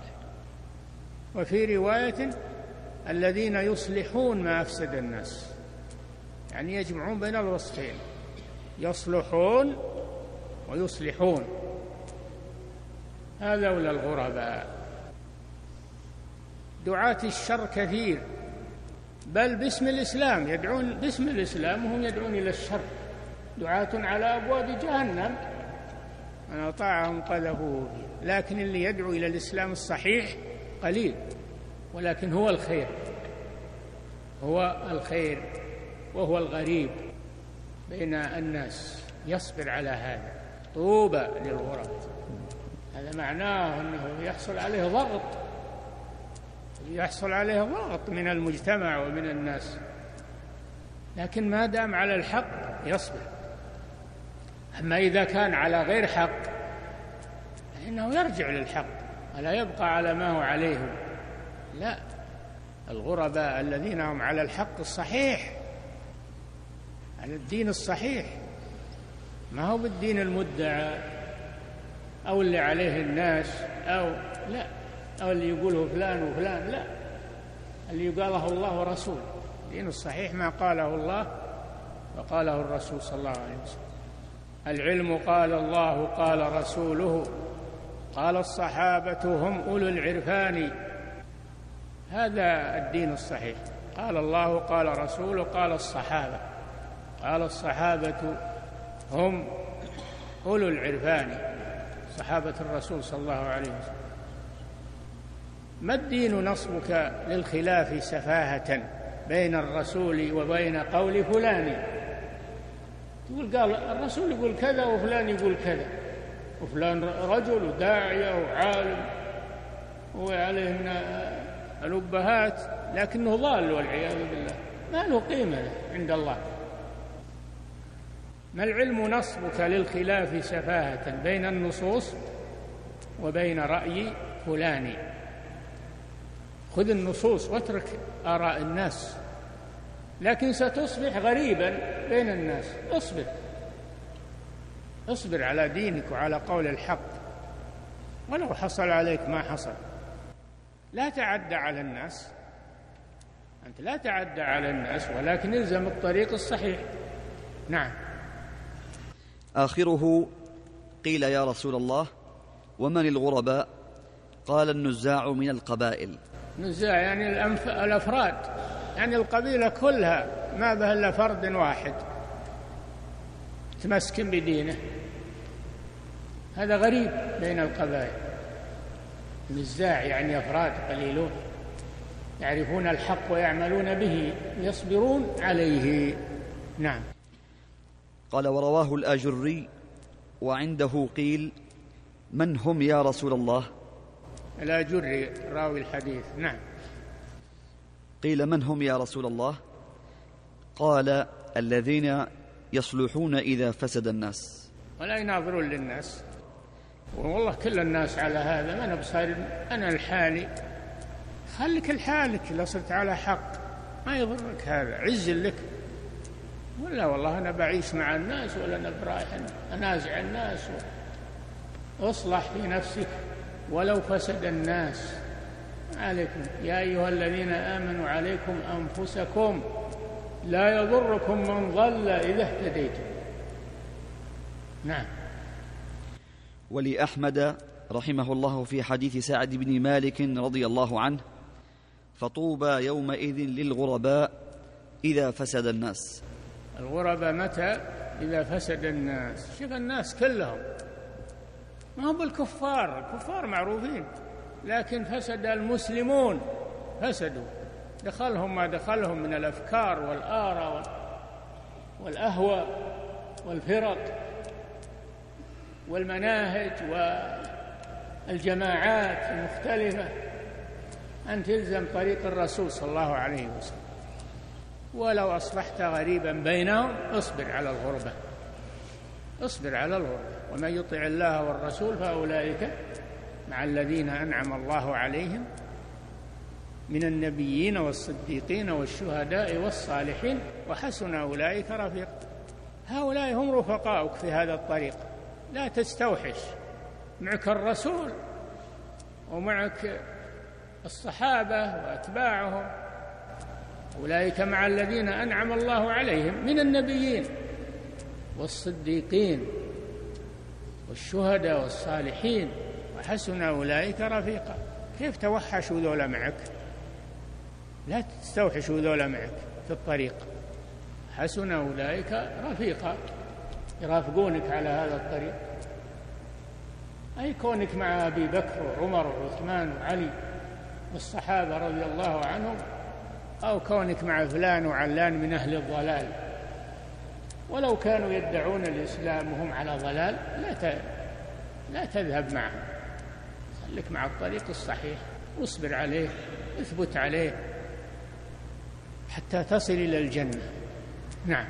وفي رواية: الذين يصلحون ما أفسد الناس، يعني يجمعون بين الوصفين، يصلحون ويصلحون. هذول الغرباء. دعاة الشر كثير، بل باسم الإسلام يدعون، باسم الإسلام وهم يدعون إلى الشر، دعاة على أبواب جهنم من أطاعهم قذفوه فيه. لكن اللي يدعو إلى الإسلام الصحيح قليل، ولكن هو الخير، هو الخير وهو الغريب بين الناس، يصبر على هذا. طوبى للغرب، هذا معناه أنه يحصل عليه ضغط، يحصل عليه ضغط من المجتمع ومن الناس، لكن ما دام على الحق يصبر. أما إذا كان على غير حق فإنه يرجع للحق ولا يبقى على ما هو عليه. لا، الغرباء الذين هم على الحق الصحيح، على الدين الصحيح، ما هو بالدين المدعى أو اللي عليه الناس، أو لا، أو اللي يقوله فلان وفلان، لا، اللي قاله الله ورسوله. الدين الصحيح ما قاله الله وقاله الرسول صلى الله عليه وسلم. العلم قال الله قال رسوله قال الصحابة هم أولو العرفان، هذا الدين الصحيح. قال الله قال رسوله قال الصحابة، قال الصحابة هم أولو العرفان، صحابة الرسول صلى الله عليه وسلم. ما الدين نصبك للخلاف سفاهة بين الرسول وبين قول فلان؟ تقول قال الرسول يقول كذا وفلان يقول كذا، وفلان رجل وداعية وعالم وعليه من الأبهات، لكنه ضال والعياذ بالله، ما له قيمة عند الله. ما العلم نصبك للخلاف سفاهة بين النصوص وبين رأي فلان؟ خذ النصوص واترك آراء الناس، لكن ستصبح غريبا بين الناس. اصبر اصبر على دينك وعلى قول الحق ولو حصل عليك ما حصل. لا تعدى على الناس، أنت لا تعدى على الناس، ولكن الزم الطريق الصحيح. نعم. آخره قيل يا رسول الله ومن الغرباء؟ قال النزاع من القبائل. نزاع يعني الأنف... الأفراد، يعني القبيلة كلها ما به إلا فرد واحد تمسكن بدينه، هذا غريب بين القبائل. نزاع يعني أفراد قليلون يعرفون الحق ويعملون به ويصبرون عليه. نعم. قال ورواه الآجري وعنده قيل من هم يا رسول الله؟ الآجري راوي الحديث. نعم. قيل من هم يا رسول الله؟ قال الذين يصلحون إذا فسد الناس. ولا يناظرون للناس، والله كل الناس على هذا، ما نبصر أنا الحالي، خليك الحالك إذا صرت على حق ما يضرك هذا، عز لك. ولا والله أنا بعيش مع الناس ولا أنا برايح أنازع الناس. اصلح في نفسك ولو فسد الناس. عليكم يا أيها الذين آمنوا عليكم أنفسكم لا يضركم من ضل إذا اهتديتم. نعم. ولأحمد رحمه الله في حديث سعد بن مالك رضي الله عنه فطوبى يومئذ للغرباء إذا فسد الناس. الغرباء متى؟ إذا فسد الناس. شوف الناس كلهم ما هم بالكفار، الكفار معروفين، لكن فسد المسلمون، فسدوا، دخلهم ما دخلهم من الأفكار والآراء والأهواء والفرق والمناهج والجماعات المختلفة. أن تلزم طريق الرسول صلى الله عليه وسلم، ولو أصبحت غريبا بينهم اصبر على الغربة، اصبر على الغربة. ومن يطع الله والرسول فأولئك مع الذين أنعم الله عليهم من النبيين والصديقين والشهداء والصالحين وحسن أولئك رفيقا. هؤلاء هم رفقاؤك في هذا الطريق. لا تستوحش، معك الرسول ومعك الصحابة وأتباعهم، أولئك مع الذين أنعم الله عليهم من النبيين والصديقين والشهداء والصالحين وحسن أولئك رفيقا. كيف توحشوا ذولا معك؟ لا تستوحشوا ذولا معك في الطريق. حسن أولئك رفيقا، يرافقونك على هذا الطريق. أي كونك مع أبي بكر وعمر وعثمان وعلي والصحابة رضي الله عنهم، أو كونك مع فلان وعلان من أهل الضلال، ولو كانوا يدعون الإسلام وهم على ضلال لا لا تذهب معهم، خليك مع الطريق الصحيح واصبر عليه، اثبت عليه حتى تصل إلى الجنة. نعم.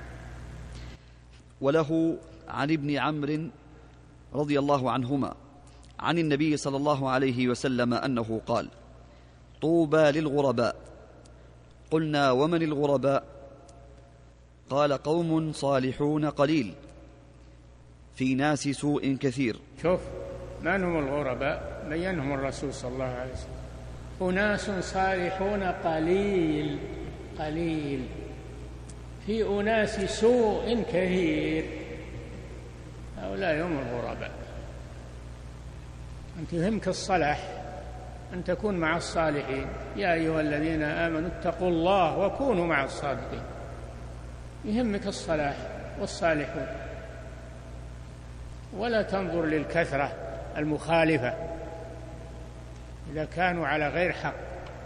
وله عن ابن عمرو رضي الله عنهما عن النبي صلى الله عليه وسلم أنه قال طوبى للغرباء. قلنا ومن الغرباء؟ قال قوم صالحون قليل في ناس سوء كثير. شوف من هم الغرباء؟ بينهم الرسول صلى الله عليه وسلم. أناس صالحون قليل قليل في أناس سوء كثير، هؤلاء هم الغرباء. أنت يهمك الصلاح، أن تكون مع الصالحين. يا أيها الذين آمنوا اتقوا الله وكونوا مع الصادقين. يهمك الصلاح والصالحون، ولا تنظر للكثرة المخالفة إذا كانوا على غير حق.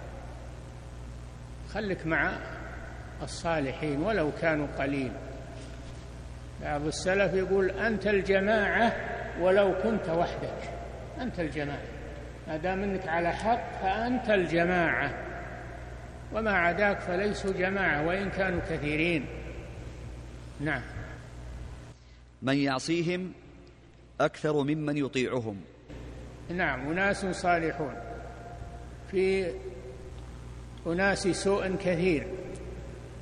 خلك مع الصالحين ولو كانوا قليل. بعض السلف يقول أنت الجماعة ولو كنت وحدك. أنت الجماعة ما دام أنك على حق فأنت الجماعة، وما عداك فليسوا جماعة وإن كانوا كثيرين. نعم. من يعصيهم أكثر ممن يطيعهم. نعم. أناس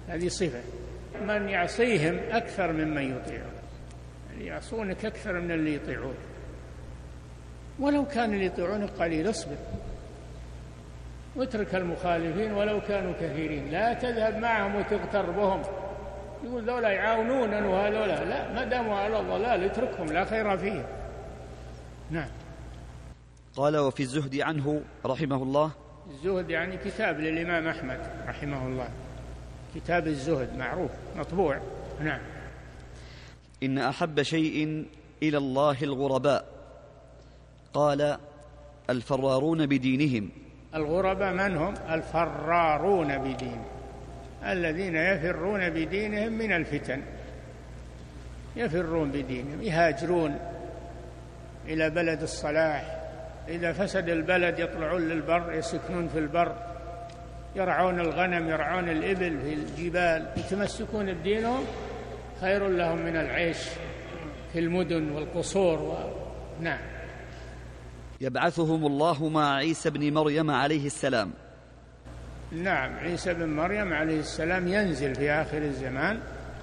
هذه صفة من يعصيهم أكثر ممن يطيعون، يعني يعصونك أكثر من اللي يطيعون، ولو كان اللي يطيعونك قليل اصبر واترك المخالفين ولو كانوا كثيرين، لا تذهب معهم وتغتر بهم، يقول ذولا يعاونوننا وهذولا لا، ما داموا على الضلال اتركهم لا خير فيهم. نعم. قال وفي الزهد عنه رحمه الله. الزهد يعني كتاب للإمام أحمد رحمه الله، كتاب الزهد معروف مطبوع. نعم. إن أحب شيء إلى الله الغرباء، قال الفرارون بدينهم. الغرباء من هم؟ الفرارون بدينهم، الذين يفرون بدينهم من الفتن، يفرون بدينهم، يهاجرون إلى بلد الصلاح، إذا فسد البلد يطلعون للبر، يسكنون في البر، يرعون الغنم، يرعون الإبل في الجبال، يتمسكون بدينهم، خير لهم من العيش في المدن والقصور و... نعم. يبعثهم الله مع عيسى بن مريم عليه السلام. نعم، عيسى بن مريم عليه السلام ينزل في آخر الزمان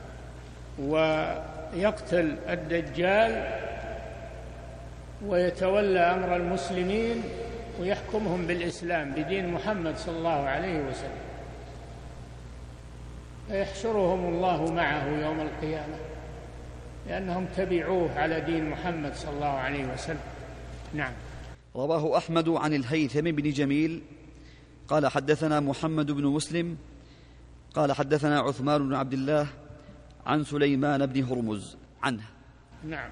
ويقتل الدجال ويتولى أمر المسلمين ويحكمهم بالإسلام بدين محمد صلى الله عليه وسلم، فيحشرهم الله معه يوم القيامة لأنهم تبعوه على دين محمد صلى الله عليه وسلم. نعم. رواه أحمد عن الهيثم بن جميل قال حدثنا محمد بن مسلم قال حدثنا عثمان بن عبد الله عن سليمان بن هرمز عنه. نعم.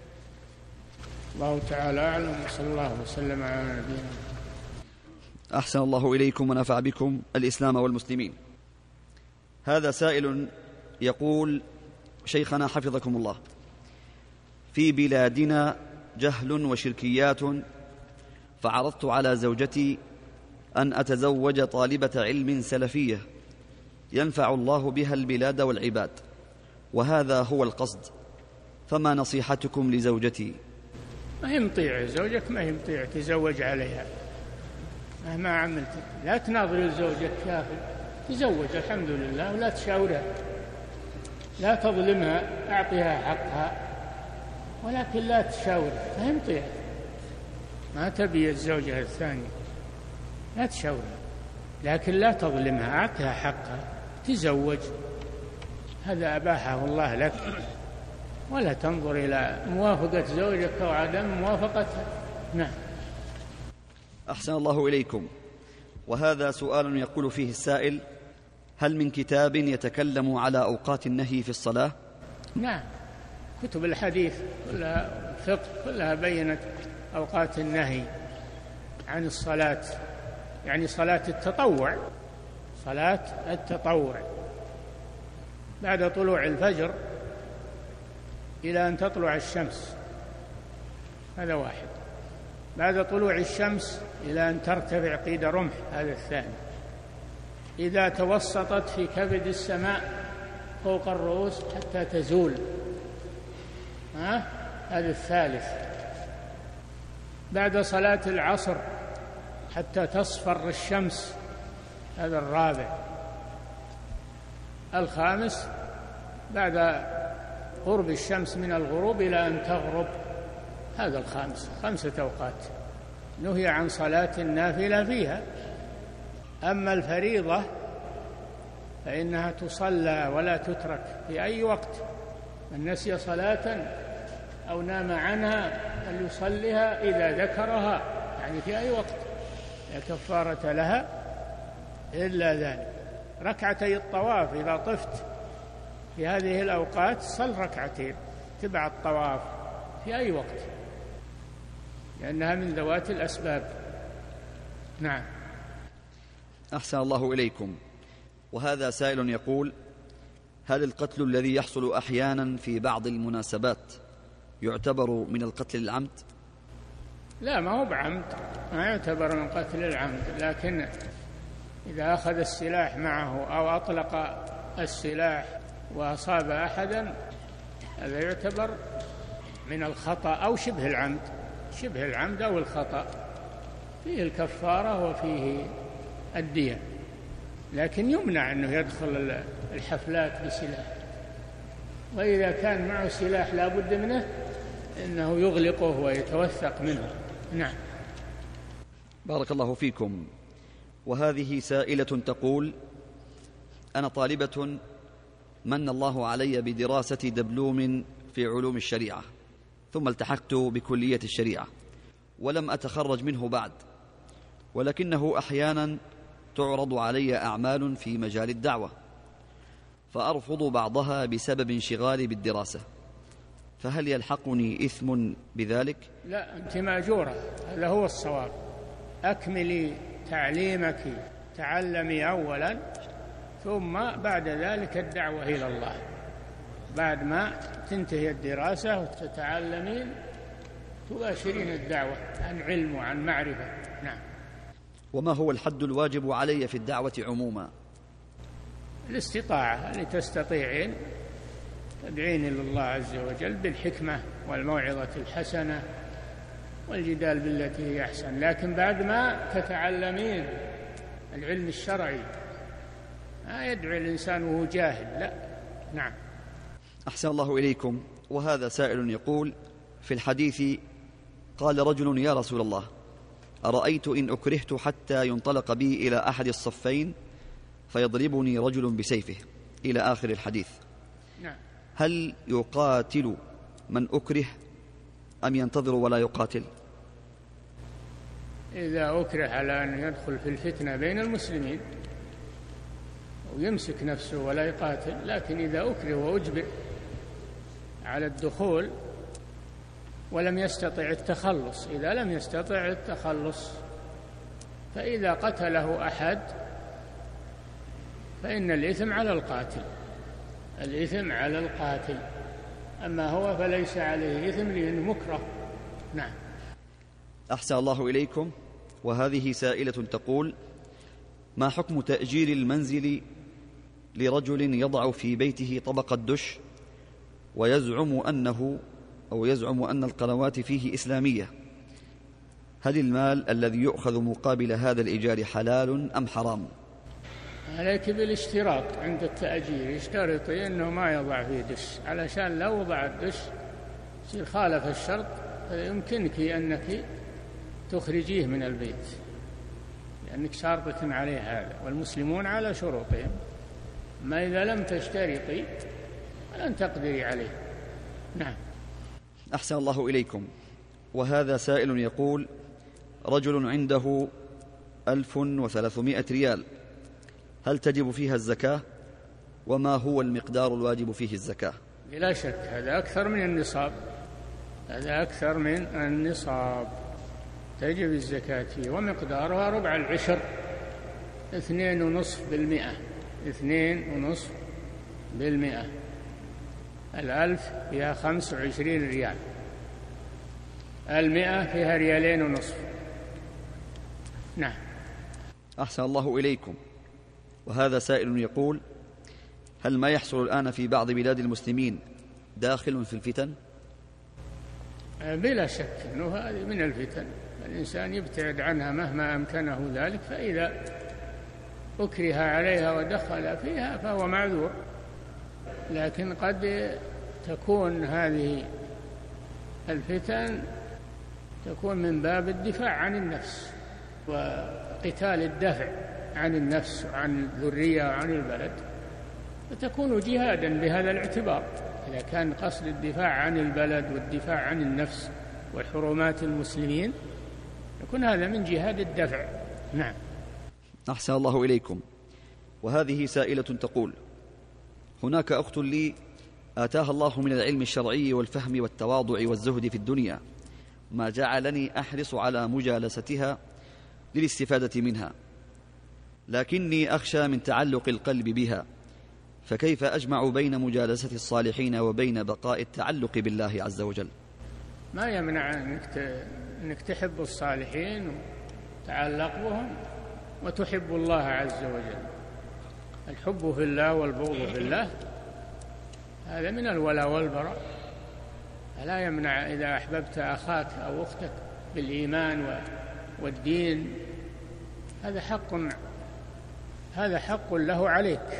الله تعالى أعلم، وصلى الله وسلم على نبينا. أحسن الله إليكم ونفع بكم الإسلام والمسلمين. هذا سائل يقول: شيخنا حفظكم الله، في بلادنا جهل وشركيات، فعرضت على زوجتي أن أتزوج طالبة علم سلفية ينفع الله بها البلاد والعباد، وهذا هو القصد، فما نصيحتكم لزوجتي؟ ما هي مطيعة زوجك، ما هي مطيعة تزوج عليها مهما عملت، لا تناظر زوجك كافر، تزوج الحمد لله ولا تشاورها، لا تظلمها، أعطيها حقها ولكن لا تشاورها، ما هي مطيعة، ما تبي الزوجة الثانية لا تشاورها، لكن لا تظلمها، أعطيها حقها، تزوج، هذا أباحه الله لك، ولا تنظر إلى موافقة زوجك أو عدم موافقتها. نعم. أحسن الله إليكم. وهذا سؤال يقول فيه السائل: هل من كتاب يتكلم على أوقات النهي في الصلاة؟ نعم، كتب الحديث كلها فقه كلها بينت أوقات النهي عن الصلاة، يعني صلاة التطوع، صلاة التطوع بعد طلوع الفجر إلى أن تطلع الشمس، هذا واحد، بعد طلوع الشمس إلى أن ترتفع قيد رمح، هذا الثاني، إذا توسطت في كبد السماء فوق الرؤوس حتى تزول، ها؟ هذا الثالث، بعد صلاة العصر حتى تصفر الشمس، هذا الرابع، الخامس بعد قرب الشمس من الغروب إلى أن تغرب، هذا الخامس، خمسة أوقات نهي عن صلاة النافلة فيها. أما الفريضة فإنها تصلى ولا تترك في أي وقت، من نسي صلاة أو نام عنها فليصليها إذا ذكرها، يعني في أي وقت، لا كفارة لها إلا ذلك. ركعتي الطواف إذا طفت في هذه الأوقات صل ركعتين تبع الطواف في أي وقت، لأنها من ذوات الأسباب. نعم. أحسن الله إليكم. وهذا سائل يقول: هل القتل الذي يحصل أحيانا في بعض المناسبات يعتبر من القتل العمد؟ لا، ما هو بعمد، ما يعتبر من قتل العمد، لكن إذا أخذ السلاح معه أو أطلق السلاح وأصاب أحدا هذا يعتبر من الخطأ أو شبه العمد، شبه العمد أو الخطأ، فيه الكفارة وفيه الدية. لكن يمنع أنه يدخل الحفلات بسلاح، وإذا كان معه سلاح لا بد منه إنه يغلقه ويتوثق منه. نعم. بارك الله فيكم. وهذه سائلة تقول: أنا طالبة من الله علي بدراسة دبلوم في علوم الشريعة، ثم التحقت بكلية الشريعة ولم أتخرج منه بعد، ولكنه أحيانا تعرض علي أعمال في مجال الدعوة فأرفض بعضها بسبب انشغالي بالدراسة، فهل يلحقني إثم بذلك؟ لا، أنت مأجورة، هذا هو الصواب. أكملي تعليمك، تعلمي أولا، ثم بعد ذلك الدعوة إلى الله. بعد ما تنتهي الدراسة وتتعلمين تباشرين الدعوة عن علم وعن معرفة. نعم. وما هو الحد الواجب علي في الدعوة عموما؟ الاستطاعة، اللي تستطيعين تدعين إلى الله عز وجل بالحكمة والموعظة الحسنة والجدال بالتي هي أحسن، لكن بعد ما تتعلمين العلم الشرعي ما يدعو الإنسان وهو جاهل، لا. نعم. أحسن الله إليكم. وهذا سائل يقول: في الحديث قال رجل: يا رسول الله، أرأيت إن أكرهت حتى ينطلق بي إلى أحد الصفين فيضربني رجل بسيفه، إلى آخر الحديث. نعم. هل يقاتل من أكره أم ينتظر ولا يقاتل؟ إذا أكره على أن يدخل في الفتنة بين المسلمين ويمسك نفسه ولا يقاتل، لكن إذا أكره وأجبر على الدخول ولم يستطع التخلص، إذا لم يستطع التخلص فإذا قتله أحد فإن الإثم على القاتل، الإثم على القاتل، أما هو فليس عليه إثم لأنه مكره. نعم. أحسن الله إليكم. وهذه سائلة تقول: ما حكم تأجير المنزل لرجل يضع في بيته طبق الدش ويزعم أنه أو يزعم أن القنوات فيه إسلامية؟ هل المال الذي يؤخذ مقابل هذا الإيجار حلال أم حرام؟ عليك بالاشتراط عند التأجير، يشترطي أنه ما يضع فيه دش، علشان لو وضع الدش يصير خالف الشرط فيمكنك أنك تخرجيه من البيت لأنك شارطة عليه هذا، والمسلمون على شروطهم، ما إذا لم تشترطي فلن تقدري عليه. نعم. أحسن الله إليكم. وهذا سائل يقول: رجل عنده ألف وثلاثمائة ريال، هل تجب فيها الزكاة؟ وما هو المقدار الواجب فيه الزكاة؟ بلا شك هذا أكثر من النصاب، هذا أكثر من النصاب، تجب الزكاة فيه، ومقدارها ربع العشر، اثنين ونصف بالمئة، اثنين ونصف بالمئة. الألف فيها خمس وعشرين ريال، المئة فيها ريالين ونصف. نعم. أحسن الله إليكم. وهذا سائل يقول: هل ما يحصل الآن في بعض بلاد المسلمين داخل في الفتن؟ بلا شك أنه هذه من الفتن، الإنسان يبتعد عنها مهما أمكنه ذلك، فإذا أكره عليها ودخل فيها فهو معذور، لكن قد تكون هذه الفتن تكون من باب الدفاع عن النفس وقتال الدفع عن النفس وعن الذرية وعن البلد، فتكون جهادا بهذا الاعتبار. إذا كان قصد الدفاع عن البلد والدفاع عن النفس وحرمات المسلمين يكون هذا من جهاد الدفع. نعم. أحسن الله إليكم. وهذه سائلة تقول: هناك أخت لي آتاها الله من العلم الشرعي والفهم والتواضع والزهد في الدنيا ما جعلني أحرص على مجالستها للاستفادة منها، لكني أخشى من تعلق القلب بها، فكيف أجمع بين مجالسة الصالحين وبين بقاء التعلق بالله عز وجل؟ ما يمنع أنك تحب الصالحين وتعلق بهم وتحب الله عز وجل. الحب في الله والبغض في الله هذا من الولاء والبراء، فلا يمنع إذا أحببت أخاك أو أختك بالإيمان والدين، هذا حق هذا حق له عليك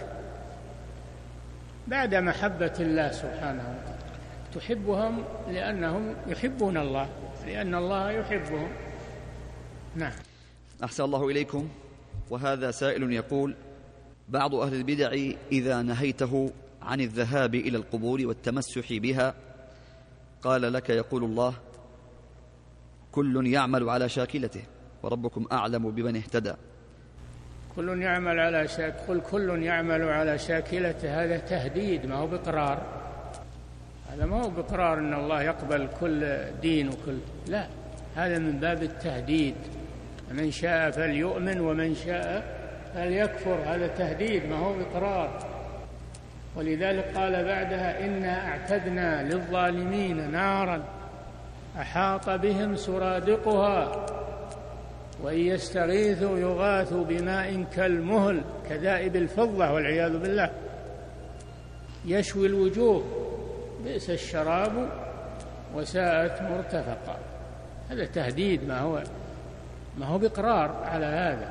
بعد محبة الله سبحانه وتعالى، تحبهم لأنهم يحبون الله، لأن الله يحبهم. نعم. أحسن الله إليكم. وهذا سائل يقول: بعض أهل البدع إذا نهيته عن الذهاب إلى القبور والتمسح بها قال لك يقول الله: كل يعمل على شاكلته وربكم أعلم بمن اهتدى. كل يعمل على شاك قل كل يعمل على شاكلته، هذا تهديد، ما هو بإقرار. هذا ما هو بإقرار أن الله يقبل كل دين وكل، لا، هذا من باب التهديد. من شاء فليؤمن ومن شاء فليكفر، هذا تهديد ما هو بإقرار. ولذلك قال بعدها: إنا أعتدنا للظالمين نارا أحاط بهم سرادقها وإن يستغيثوا يغاثوا بماء كالمهل كذائب الفضة والعياذ بالله يشوي الوجوه بئس الشراب وساءت مرتفقا. هذا تهديد، ما هو ما هو بإقرار على هذا.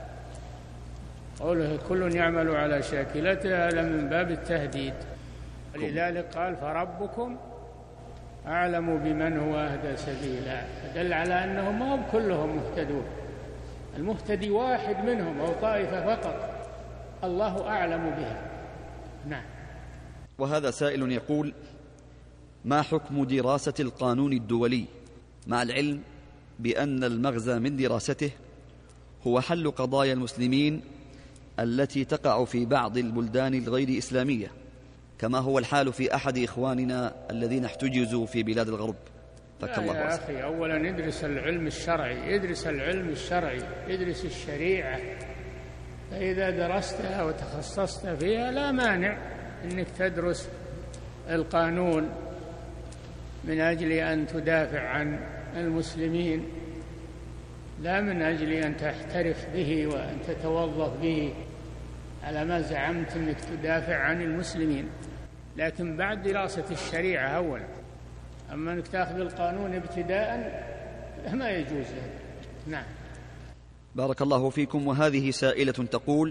قوله كل يعمل على شاكلته هذا من باب التهديد. ولذلك قال: فربكم أعلم بمن هو أهدى سبيلا، فدل على أنهم ما هم كلهم مهتدون، المهتدي واحد منهم أو طائفة فقط، الله أعلم بها. نعم. وهذا سائل يقول: ما حكم دراسة القانون الدولي مع العلم بأن المغزى من دراسته هو حل قضايا المسلمين التي تقع في بعض البلدان الغير إسلامية، كما هو الحال في أحد إخواننا الذين احتجزوا في بلاد الغرب؟ فك الله يا أخي، أولا ادرس العلم الشرعي، ادرس العلم الشرعي، ادرس الشريعة، فإذا درستها وتخصصت فيها لا مانع أنك تدرس القانون من أجل أن تدافع عن المسلمين، لا من أجل أن تحترف به وأن تتوظف به على ما زعمت أنك تدافع عن المسلمين، لكن بعد دراسة الشريعة أولا. أما أنك تأخذ القانون ابتداء ما يجوز هذا. نعم. بارك الله فيكم. وهذه سائلة تقول: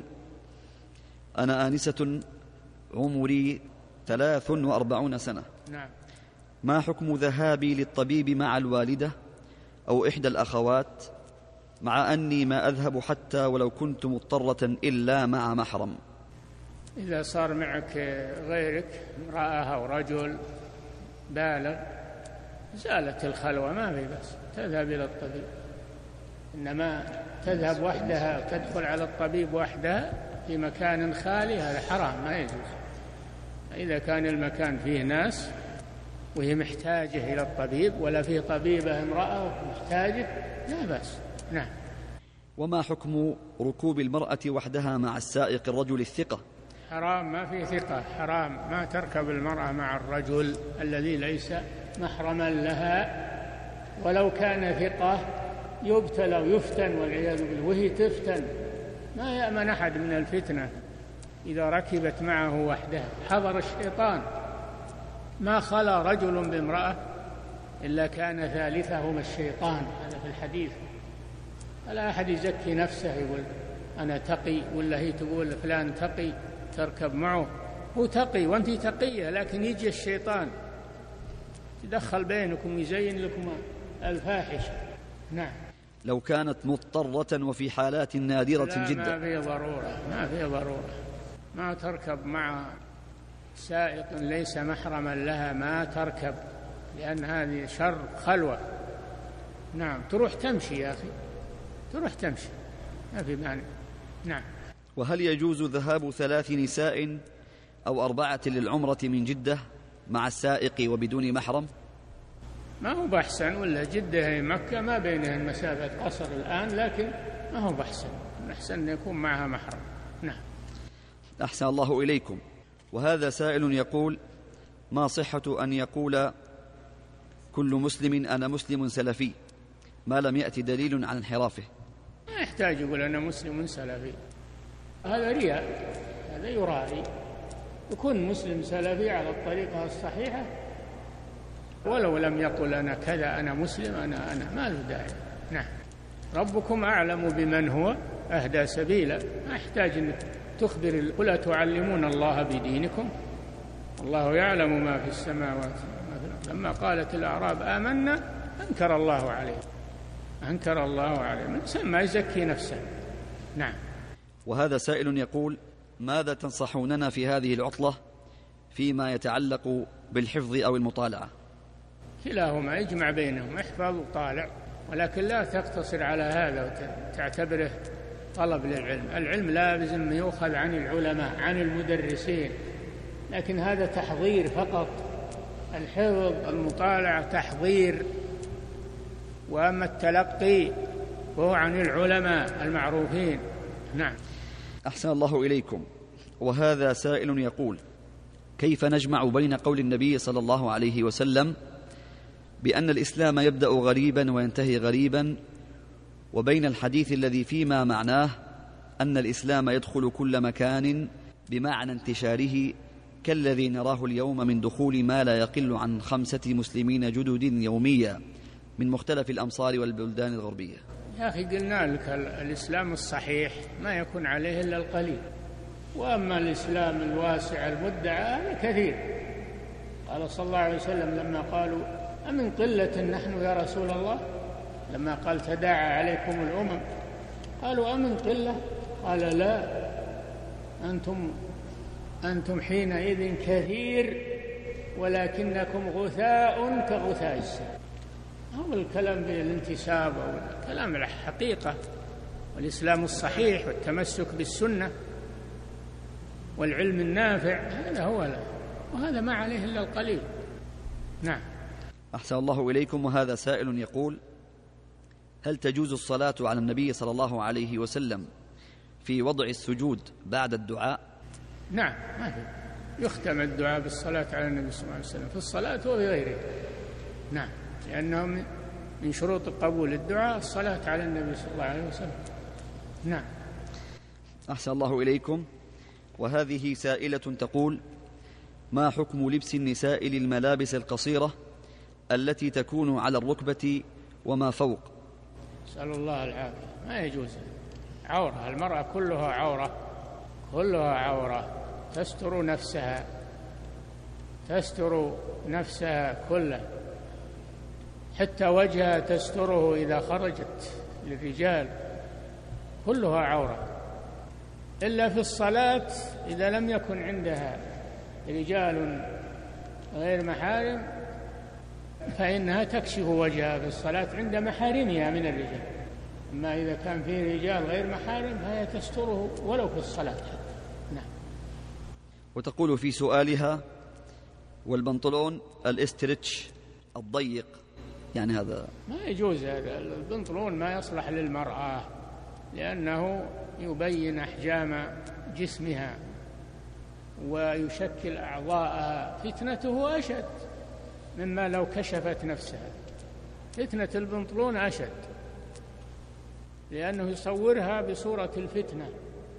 أنا آنسة عمري ثلاث وأربعون سنة. نعم. ما حكم ذهابي للطبيب مع الوالدة أو إحدى الأخوات، مع أني ما أذهب حتى ولو كنت مضطرة إلا مع محرم؟ إذا صار معك غيرك، امرأة أو رجل بالغ، زالت الخلوة ما في بس، تذهب إلى الطبيب. إنما تذهب وحدها، تدخل على الطبيب وحدها في مكان خالي، هذا حرام، ما يجوز. إذا كان المكان فيه ناس وهي محتاجة إلى الطبيب، ولا فيه طبيبة امرأة محتاجة، لا بأس. نعم. وما حكم ركوب المرأة وحدها مع السائق الرجل الثقة؟ حرام، ما في ثقة، حرام، ما تركب المرأة مع الرجل الذي ليس محرما لها، ولو كان ثقة يبتلى ويفتن والعياذ بالله، وهي تفتن، ما يأمن أحد من الفتنة إذا ركبت معه وحدها، حضر الشيطان. ما خلا رجل بامرأة إلا كان ثالثهما الشيطان، هذا في الحديث. فلا أحد يزكي نفسه يقول أنا تقي، ولا هي تقول فلان تقي تركب معه، هو تقي وأنت تقية، لكن يجي الشيطان يدخل بينكم يزين لكم الفاحشة. نعم. لو كانت مضطرة وفي حالات نادرة جدا؟ ما في ضرورة، ما في ضرورة، ما تركب مع سائق ليس محرما لها، ما تركب، لأن هذه شر خلوة. نعم. تروح تمشي يا أخي، تروح تمشي، ما في مانع. نعم. وهل يجوز ذهاب ثلاث نساء أو أربعة للعمرة من جدة مع السائق وبدون محرم؟ ما هو بحسن، ولا جدة مكة ما بينها مسافة قصر الآن، لكن ما هو بحسن، أحسن أن يكون معها محرم. نعم. أحسن الله إليكم. وهذا سائل يقول: ما صحة أن يقول كل مسلم أنا مسلم سلفي ما لم يأتي دليل عن انحرافه؟ ما يحتاج يقول أنا مسلم سلفي، هذا رياء، هذا يرائي. يكون مسلم سلفي على الطريقة الصحيحة، ولو لم يقل أنا كذا، أنا مسلم، أنا أنا ما له داعي. نعم. ربكم أعلم بمن هو أهدى سبيلا. ما يحتاج أن تخبر، قل تعلمون الله بدينكم الله يعلم ما في السماوات. لما قالت الأعراب آمنا أنكر الله عليه أنكر الله عليه الإنسان ما يزكي نفسه. نعم. وهذا سائل يقول: ماذا تنصحوننا في هذه العطلة فيما يتعلق بالحفظ أو المطالعة؟ كلاهما يجمع بينهم، احفظ وطالع، ولكن لا تقتصر على هذا وتعتبره طلب للعلم. العلم لازم يؤخذ عن العلماء عن المدرسين، لكن هذا تحضير فقط. الحفظ المطالعة تحضير، وأما التلقي وهو عن العلماء المعروفين. نعم. أحسن الله إليكم. وهذا سائل يقول: كيف نجمع بين قول النبي صلى الله عليه وسلم بأن الإسلام يبدأ غريبا وينتهي غريبا، وبين الحديث الذي فيما معناه أن الإسلام يدخل كل مكان بمعنى انتشاره، كالذي نراه اليوم من دخول ما لا يقل عن خمسة مسلمين جدد يوميا من مختلف الأمصار والبلدان الغربية؟ يا أخي قلنا لك الإسلام الصحيح ما يكون عليه إلا القليل، وأما الإسلام الواسع المدعى هذا كثير. قال صلى الله عليه وسلم لما قالوا أمن قلة نحن يا رسول الله، لما قال تداعى عليكم الأمم قالوا أمن قلة؟ قال لا، أنتم أنتم حينئذ كثير ولكنكم غثاء كغثاء السيل. هو الكلام بالانتساب أو كلام الحقيقة، والإسلام الصحيح والتمسك بالسنة والعلم النافع، هذا هو له، وهذا ما عليه إلا القليل. نعم. أحسن الله إليكم. وهذا سائل يقول: هل تجوز الصلاة على النبي صلى الله عليه وسلم في وضع السجود بعد الدعاء؟ نعم، ما في، يختم الدعاء بالصلاة على النبي صلى الله عليه وسلم في الصلاة وفي غيره. نعم، لأنه من شروط قبول الدعاء الصلاة على النبي صلى الله عليه وسلم. نعم. أحسن الله إليكم. وهذه سائلة تقول: ما حكم لبس النساء للملابس القصيرة التي تكون على الركبة وما فوق؟ نسأل الله العافية. ما يجوز، عورة، المرأة كلها عورة، كلها عورة، تستر نفسها تستر نفسها كلها، حتى وجهها تستره إذا خرجت للرجال، كلها عورة، إلا في الصلاة إذا لم يكن عندها رجال غير محارم فإنها تكشف وجهها في الصلاة عند محارمها من الرجال. أما إذا كان فيه رجال غير محارم فهي تستره ولو في الصلاة حتى. نعم. وتقول في سؤالها: والبنطلون الاسترتش الضيق، يعني هذا ما يجوز. هذا البنطلون ما يصلح للمرأة، لأنه يبين أحجام جسمها ويشكل أعضاءها، فتنته أشد مما لو كشفت نفسها. فتنة البنطلون أشد، لأنه يصورها بصورة الفتنة،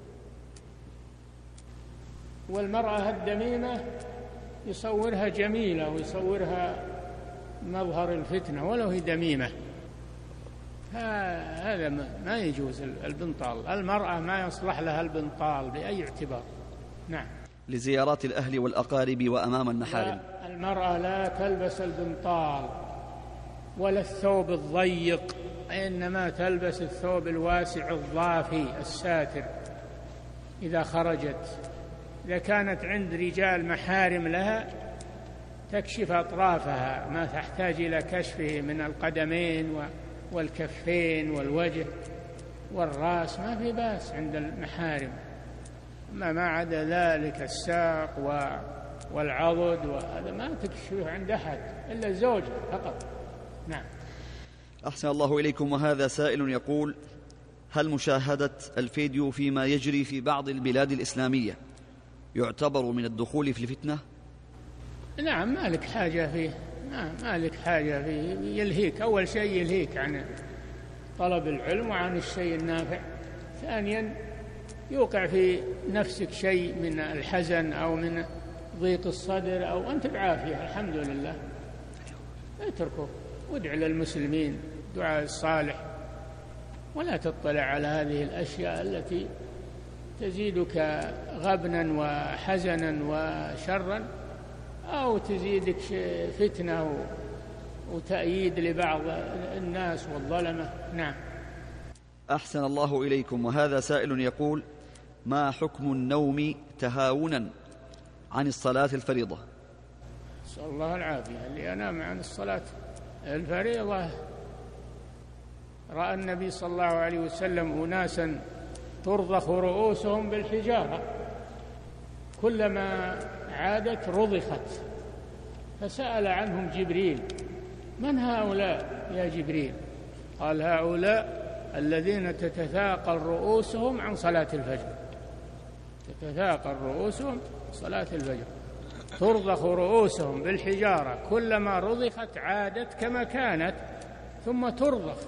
والمرأة الدميمة يصورها جميلة ويصورها مظهر الفتنة ولو هي دميمة. هذا ما يجوز البنطال. المرأة ما يصلح لها البنطال بأي اعتبار. نعم. لزيارات الأهل والأقارب وأمام المحارم. المرأة لا تلبس البنطال ولا الثوب الضيق، إنما تلبس الثوب الواسع الضافي الساتر إذا خرجت. إذا كانت عند رجال محارم لها تكشف أطرافها، ما تحتاج إلى كشفه من القدمين والكفين والوجه والرأس، ما في بأس عند المحارم. أما ما عدا ذلك الساق والعضد وهذا ما تكشفه عند أحد إلا الزوج فقط. نعم. أحسن الله إليكم. وهذا سائل يقول: هل مشاهدة الفيديو فيما يجري في بعض البلاد الإسلامية يعتبر من الدخول في الفتنة؟ نعم، ما لك حاجة فيه. نعم، ما لك حاجة فيه. يلهيك، أول شيء يلهيك عن طلب العلم وعن الشيء النافع. ثانيا يوقع في نفسك شيء من الحزن أو من ضيق الصدر أو أنت بعافية الحمد لله، اتركه وادع للمسلمين دعاء الصالح ولا تطلع على هذه الأشياء التي تزيدك غبنا وحزنا وشرا، أو تزيدك فتنة وتأييد لبعض الناس والظلمة. نعم. أحسن الله إليكم. وهذا سائل يقول: ما حكم النوم تهاونا عن الصلاة الفريضة؟ نسأل الله العافية. اللي ينام عن الصلاة الفريضة، رأى النبي صلى الله عليه وسلم أناسا ترضخ رؤوسهم بالحجارة، كلما عادت رضخت، فسأل عنهم جبريل: من هؤلاء يا جبريل؟ قال: هؤلاء الذين تتثاقل رؤوسهم عن صلاة الفجر. تتثاقل رؤوسهم صلاة الفجر، ترضخ رؤوسهم بالحجارة، كلما رضخت عادت كما كانت ثم ترضخ.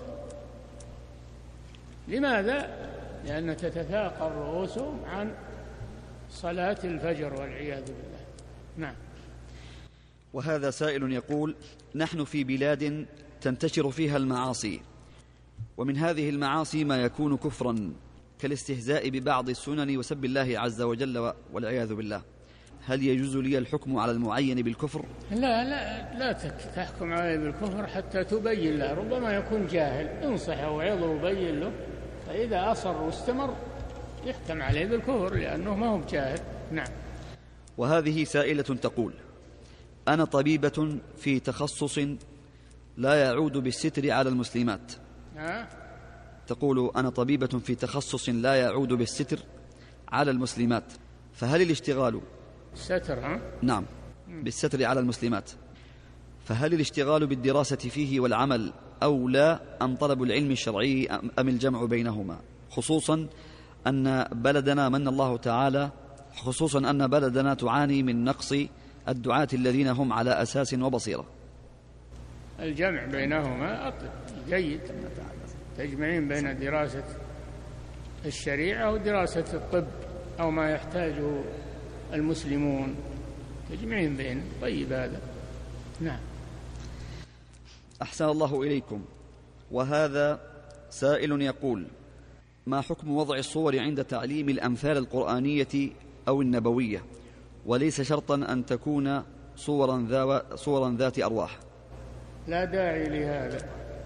لماذا؟ لأن تتثاقل رؤوسهم عن صلاة الفجر والعياذ بالله. نعم. وهذا سائل يقول: نحن في بلاد تنتشر فيها المعاصي، ومن هذه المعاصي ما يكون كفرا كالاستهزاء ببعض السنن وسب الله عز وجل والعياذ بالله، هل يجوز لي الحكم على المعين بالكفر؟ لا لا لا تحكم عليه بالكفر حتى تبين له، ربما يكون جاهل، انصحه وعظه وبين له، فإذا أصر واستمر يحكم عليه بالكفر لأنه ما هو جاهل. نعم. وهذه سائلة تقول: أنا طبيبة في تخصص لا يعود بالستر على المسلمات. ها؟ تقول: أنا طبيبة في تخصص لا يعود بالستر على المسلمات، فهل الاشتغال ستر ها؟ نعم، بالستر على المسلمات، فهل الاشتغال بالدراسة فيه والعمل أولى أم طلب العلم الشرعي أم الجمع بينهما، خصوصا أن بلدنا من الله تعالى خصوصا أن بلدنا تعاني من نقص الدعاة الذين هم على أساس وبصيرة؟ الجمع بينهما جيد، تجمعين بين دراسة الشريعة ودراسة الطب أو ما يحتاجه المسلمون، تجمعين بين، طيب هذا. نعم. أحسن الله إليكم. وهذا سائل يقول: ما حكم وضع الصور عند تعليم الأمثال القرآنية أو النبوية، وليس شرطا أن تكون صورا, ذا صورا ذات أرواح؟ لا داعي لهذا.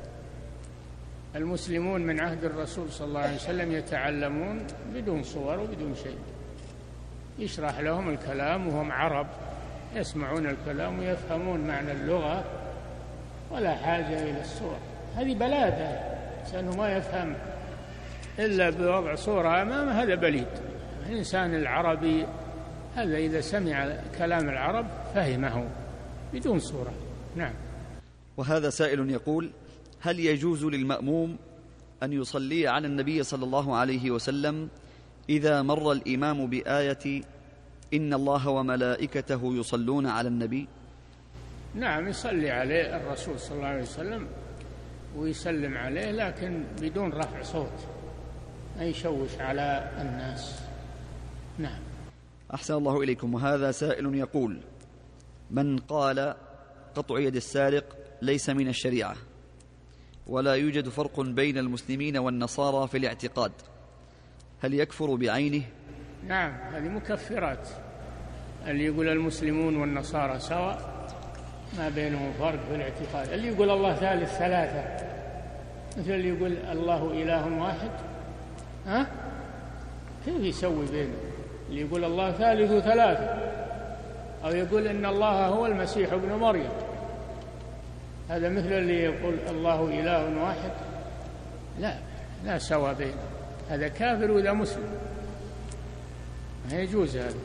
المسلمون من عهد الرسول صلى الله عليه وسلم يتعلمون بدون صور وبدون شيء، يشرح لهم الكلام وهم عرب يسمعون الكلام ويفهمون معنى اللغة، ولا حاجة إلى الصور. هذه بلادة، لأنه ما يفهم إلا بوضع صورة أمامه، هذا بليد. الإنسان العربي هذا إذا سمع كلام العرب فهمه بدون صورة. نعم. وهذا سائل يقول: هل يجوز للمأموم أن يصلي على النبي صلى الله عليه وسلم إذا مر الإمام بآية إن الله وملائكته يصلون على النبي؟ نعم، يصلي عليه الرسول صلى الله عليه وسلم ويسلم عليه، لكن بدون رفع صوت، ما يشوش على الناس. نعم. أحسن الله إليكم. وهذا سائل يقول: من قال قطع يد السارق ليس من الشريعة، ولا يوجد فرق بين المسلمين والنصارى في الاعتقاد، هل يكفر بعينه؟ نعم، هذه مكفرات. اللي يقول المسلمون والنصارى سواء، ما بينهم فرق في الاعتقاد. اللي يقول الله ثالث ثلاثة مثل اللي يقول الله إله واحد، ها؟ كيف يسوي بينه؟ اللي يقول الله ثالث ثلاثة، أو يقول إن الله هو المسيح ابن مريم، هذا مثل اللي يقول الله إله واحد. لا لا سوى بينه، هذا كافر وذا مسلم، ما يجوز هذا.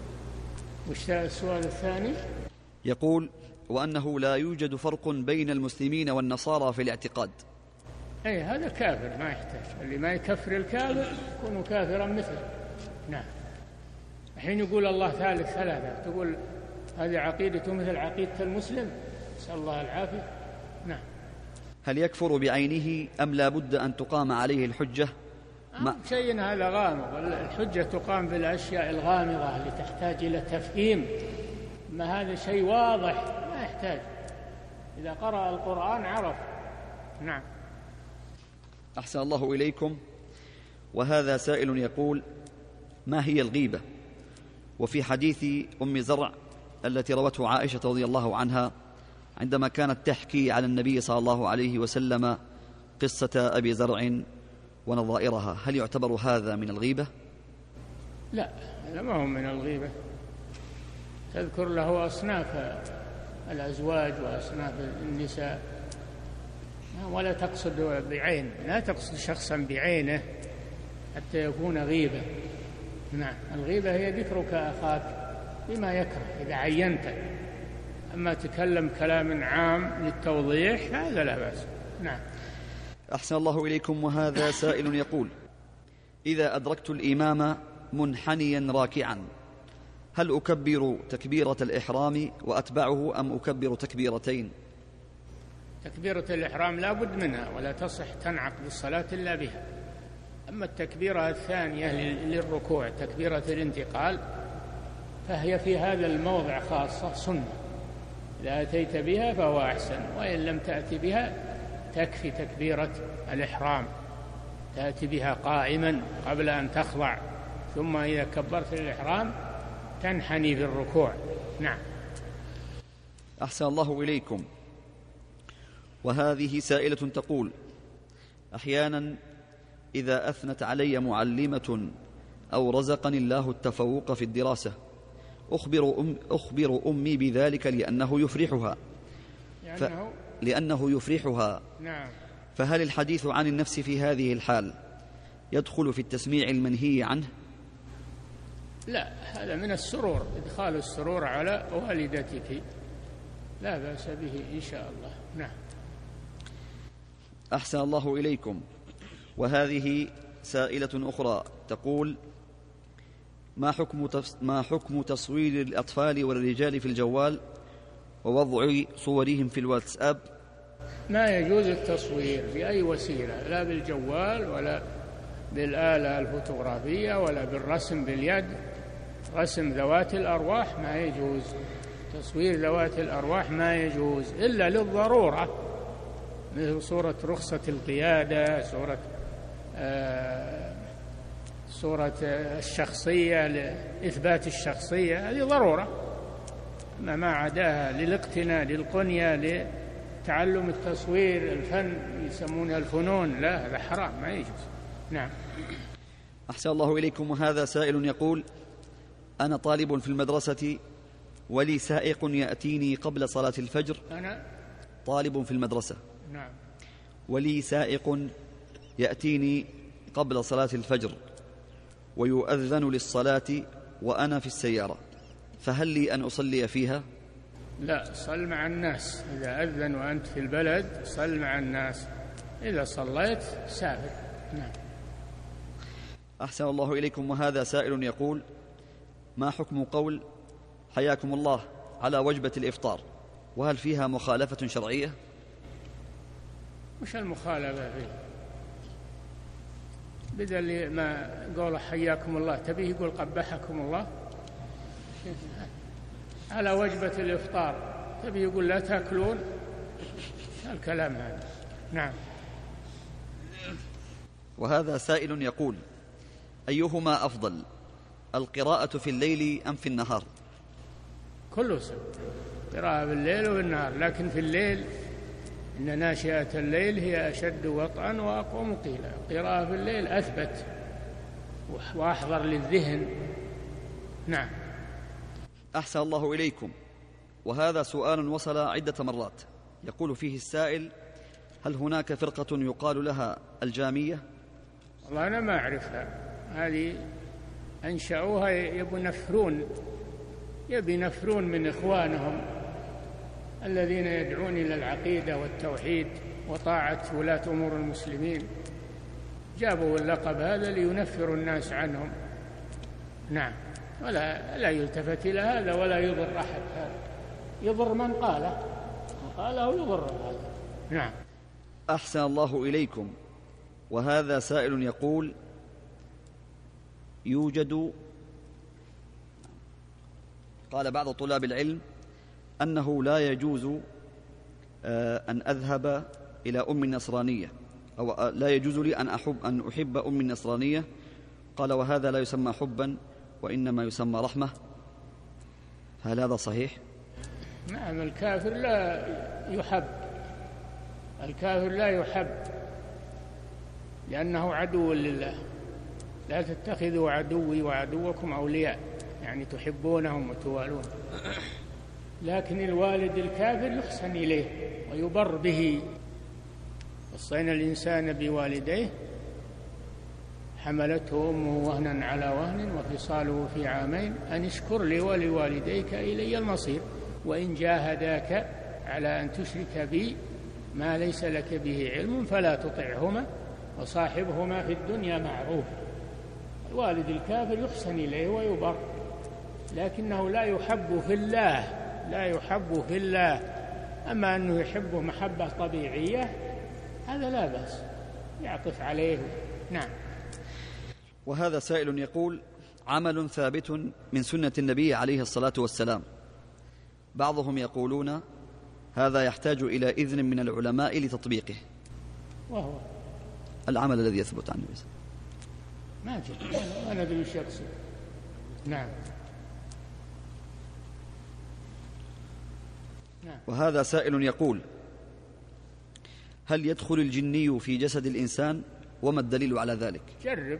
وش السؤال الثاني؟ يقول: وأنه لا يوجد فرق بين المسلمين والنصارى في الاعتقاد. أي هذا كافر ما يحتاج، اللي ما يكفر الكافر يكون كافرا مثله. نعم. الحين يقول الله ثالث ثلاثة، تقول هذه عقيدته مثل عقيدة المسلم؟ نسأل الله العافية. نعم. هل يكفر بعينه أم لا بد أن تقام عليه الحجة؟ ما شيء هذا غامض، الحجة تقام بالأشياء الغامضة اللي تحتاج إلى تفهيم، ما هذا شيء واضح ما يحتاج، إذا قرأ القرآن عرف. نعم. أحسن الله إليكم. وهذا سائل يقول: ما هي الغيبة؟ وفي حديث أم زرع التي روته عائشة رضي الله عنها عندما كانت تحكي على النبي صلى الله عليه وسلم قصة أبي زرع ونظائرها، هل يعتبر هذا من الغيبة؟ لا، هذا ما هو من الغيبة. تذكر له أصناف الأزواج وأصناف النساء، ولا تقصد بعين، لا تقصد شخصا بعينه حتى يكون غيبة. نعم، الغيبة هي ذكرك أخاك بما يكره إذا عينته، أما تكلم كلام عام للتوضيح هذا لا بأس. نعم. أحسن الله إليكم. وهذا سائل يقول: إذا أدركت الإمام منحنيا راكعا هل أكبر تكبيرة الإحرام وأتبعه أم أكبر تكبيرتين؟ تكبيرة الإحرام لا بد منها، ولا تصح تنعقد الصلاة إلا بها. أما التكبيرة الثانية للركوع تكبيرة الانتقال فهي في هذا الموضع خاصة سنة، إذا أتيت بها فهو أحسن، وإن لم تأتي بها تكفي تكبيرة الإحرام، تأتي بها قائما قبل أن تخضع، ثم إذا كبرت الإحرام تنحني في الركوع. نعم. أحسن الله إليكم. وهذه سائلة تقول: أحيانا إذا أثنت علي معلمة أو رزقني الله التفوق في الدراسة أخبر, أم أخبر أمي بذلك لأنه يفرحها ف... لأنه يفرحها نعم. فهل الحديث عن النفس في هذه الحال يدخل في التسميع المنهي عنه؟ لا، هذا من السرور، إدخال السرور على والدتك لا بأس به إن شاء الله. نعم. أحسن الله إليكم. وهذه سائلة أخرى تقول: ما حكم ما حكم تصوير الأطفال والرجال في الجوال ووضع صورهم في الواتساب؟ ما يجوز التصوير بأي وسيلة، لا بالجوال ولا بالآلة الفوتوغرافية ولا بالرسم باليد. رسم ذوات الأرواح ما يجوز، تصوير ذوات الأرواح ما يجوز إلا للضرورة، مثل صورة رخصة القيادة، صورة آه صورة الشخصية لإثبات الشخصية، هذه ضرورة. أما ما عداها للاقتناء للقنية لتعلم التصوير الفن يسمونها الفنون، لا، هذا حرام ما يجوز. نعم. أحسن الله إليكم. وهذا سائل يقول: أنا طالب في المدرسة ولي سائق يأتيني قبل صلاة الفجر. أنا طالب في المدرسة. نعم. ولي سائق يأتيني قبل صلاة الفجر ويؤذن للصلاة وأنا في السيارة، فهل لي أن أصلي فيها؟ لا، صل مع الناس. إذا أذن وأنت في البلد صل مع الناس، إذا صليت سافر. نعم. أحسن الله إليكم. وهذا سائل يقول: ما حكم قول حياكم الله على وجبة الإفطار، وهل فيها مخالفة شرعية؟ مش المخالفة فيه، بدل ما قول حياكم الله تبيه يقول قبحكم الله. على وجبة الإفطار تبيه يقول لا تأكلون، الكلام هذا. نعم. وهذا سائل يقول: أيهما أفضل، القراءة في الليل أم في النهار؟ كله سوء، قراءة بالليل وبالنهار، لكن في الليل إن ناشئة الليل هي أشد وطئا وأقوم قيلا. قراءة في الليل أثبت وأحضر للذهن. نعم. أحسن الله إليكم. وهذا سؤال وصل عدة مرات، يقول فيه السائل: هل هناك فرقة يقال لها الجامية؟ والله أنا ما أعرفها، هذه أنشأوها يبوا ينفرون يبي ينفرون من إخوانهم الذين يدعون إلى العقيدة والتوحيد وطاعة ولاة أمور المسلمين، جابوا اللقب هذا لينفروا الناس عنهم. نعم. ولا لا يلتفت إلى هذا ولا يضر أحد، هذا يضر من قاله، من قاله يضر هذا. نعم. أحسن الله إليكم. وهذا سائل يقول: يوجد قال بعض طلاب العلم أنه لا يجوز أن أذهب إلى أم نصرانية أو لا يجوز لي أن أحب, أن أحب أمي النصرانية. قال وهذا لا يسمى حبا وإنما يسمى رحمة، هل هذا صحيح؟ نعم، الكافر لا يحب، الكافر لا يحب لأنه عدو لله. لا تتخذوا عدوي وعدوكم أولياء، يعني تحبونهم وتوالون. لكن الوالد الكافر يحسن إليه ويبر به. وصينا الإنسان بوالديه حملته أمه وهنا على وهن وفصاله في عامين أن اشكر لي ولوالديك إلي المصير وإن جاهداك على أن تشرك بي ما ليس لك به علم فلا تطعهما وصاحبهما في الدنيا معروف. الوالد الكافر يحسن إليه ويبر، لكنه لا يحب في الله، لا يحب في الله. أما أنه يحبه محبة طبيعية هذا لا بأس، يعطف عليه. نعم. وهذا سائل يقول: عمل ثابت من سنة النبي عليه الصلاة والسلام، بعضهم يقولون هذا يحتاج إلى إذن من العلماء لتطبيقه، وهو العمل الذي يثبت عن النبي ما جد أنا أدري وش يقصد. نعم. نعم. وهذا سائل يقول: هل يدخل الجني في جسد الإنسان وما الدليل على ذلك؟ جرب.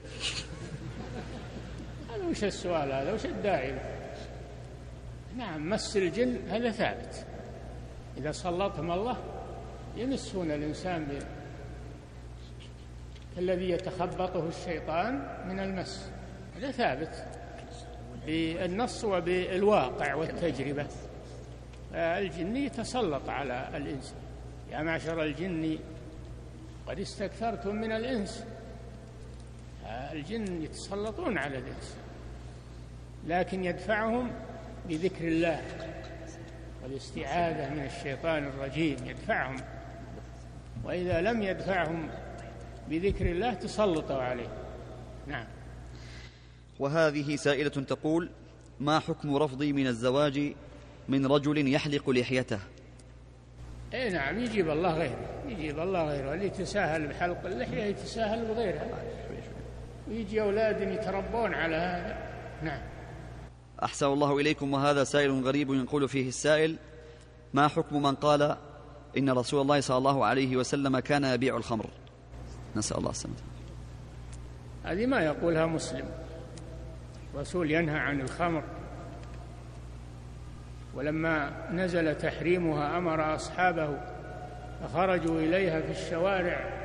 هذا وش السؤال هذا؟ وش الداعي؟ نعم، مس الجن هذا ثابت، إذا سلطهم الله يمسون الإنسان ب... الذي يتخبطه الشيطان من المس، هذا ثابت بالنص وبالواقع والتجربة. الجن يتسلط على الإنس. يا معشر الجن قد استكثرتم من الإنس. الجن يتسلطون على الإنس، لكن يدفعهم بذكر الله والاستعاذة من الشيطان الرجيم، يدفعهم. وإذا لم يدفعهم بذكر الله تسلطوا عليه. نعم. وهذه سائلة تقول: ما حكم رفضي من الزواج من رجل يحلق لحيته؟ اي نعم، يجيب الله غيره، يجيب الله غيره. اللي يتساهل بحلق اللحية يتساهل بغيرها، ويجي أولاد يتربون على هذا. نعم. أحسن الله إليكم. وهذا سائل غريب يقول فيه السائل: ما حكم من قال إن رسول الله صلى الله عليه وسلم كان يبيع الخمر؟ نسأل الله السلامة. هذه ما يقولها مسلم. الرسول ينهى عن الخمر، ولما نزل تحريمها أمر أصحابه فخرجوا إليها في الشوارع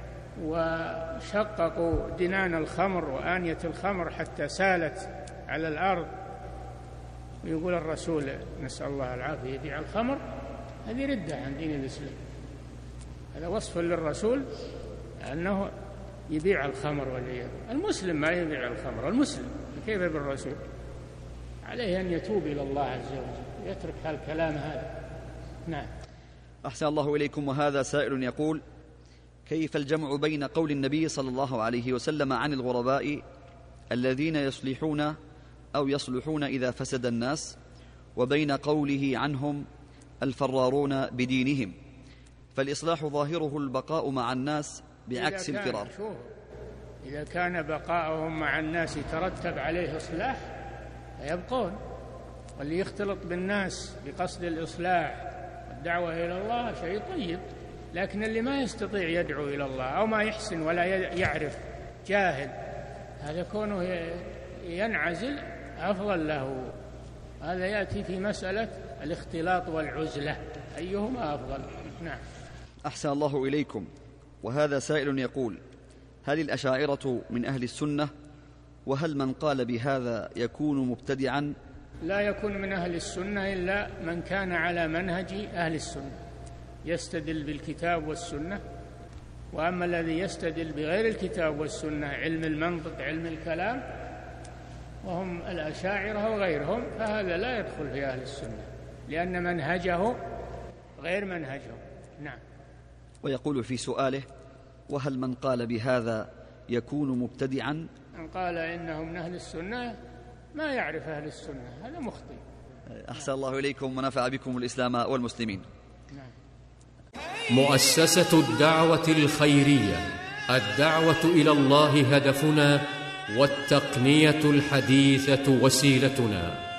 وشققوا دنان الخمر وآنية الخمر حتى سالت على الأرض. ويقول الرسول نسأل الله العافية يبيع الخمر، هذه ردة عن دين الإسلام. هذا وصف للرسول أنه يبيع الخمر والعياذ. المسلم ما يبيع الخمر، المسلم كيف بالرسول؟ عليه أن يتوب إلى الله عز وجل ويترك هالكلام هذا. نعم. أحسن الله إليكم. وهذا سائل يقول: كيف الجمع بين قول النبي صلى الله عليه وسلم عن الغرباء الذين يصلحون أو يصلحون إذا فسد الناس، وبين قوله عنهم الفرارون بدينهم، فالإصلاح ظاهره البقاء مع الناس بعكس الفرار؟ إذا كان بقاؤهم مع الناس يترتب عليه إصلاح فيبقون، واللي يختلط بالناس بقصد الإصلاح والدعوة إلى الله شيء طيب. لكن اللي ما يستطيع يدعو إلى الله أو ما يحسن ولا يعرف، جاهل، هذا كونه ينعزل أفضل له. هذا يأتي في مسألة الاختلاط والعزلة، أيهما أفضل. نعم. أحسن الله إليكم. وهذا سائل يقول: هل الأشاعرة من أهل السنة؟ وهل من قال بهذا يكون مبتدعا؟ لا يكون من أهل السنة إلا من كان على منهج أهل السنة، يستدل بالكتاب والسنة. وأما الذي يستدل بغير الكتاب والسنة، علم المنطق، علم الكلام، وهم الأشاعرة وغيرهم، فهذا لا يدخل في أهل السنة، لأن منهجه غير منهجهم. نعم. ويقول في سؤاله: وهل من قال بهذا يكون مبتدعا؟ من قال إنه من أهل السنة ما يعرف أهل السنة، هذا مخطئ. أحسن الله إليكم ونفع بكم الإسلام والمسلمين. نعم. مؤسسة الدعوة الخيرية، الدعوة إلى الله هدفنا، والتقنية الحديثة وسيلتنا.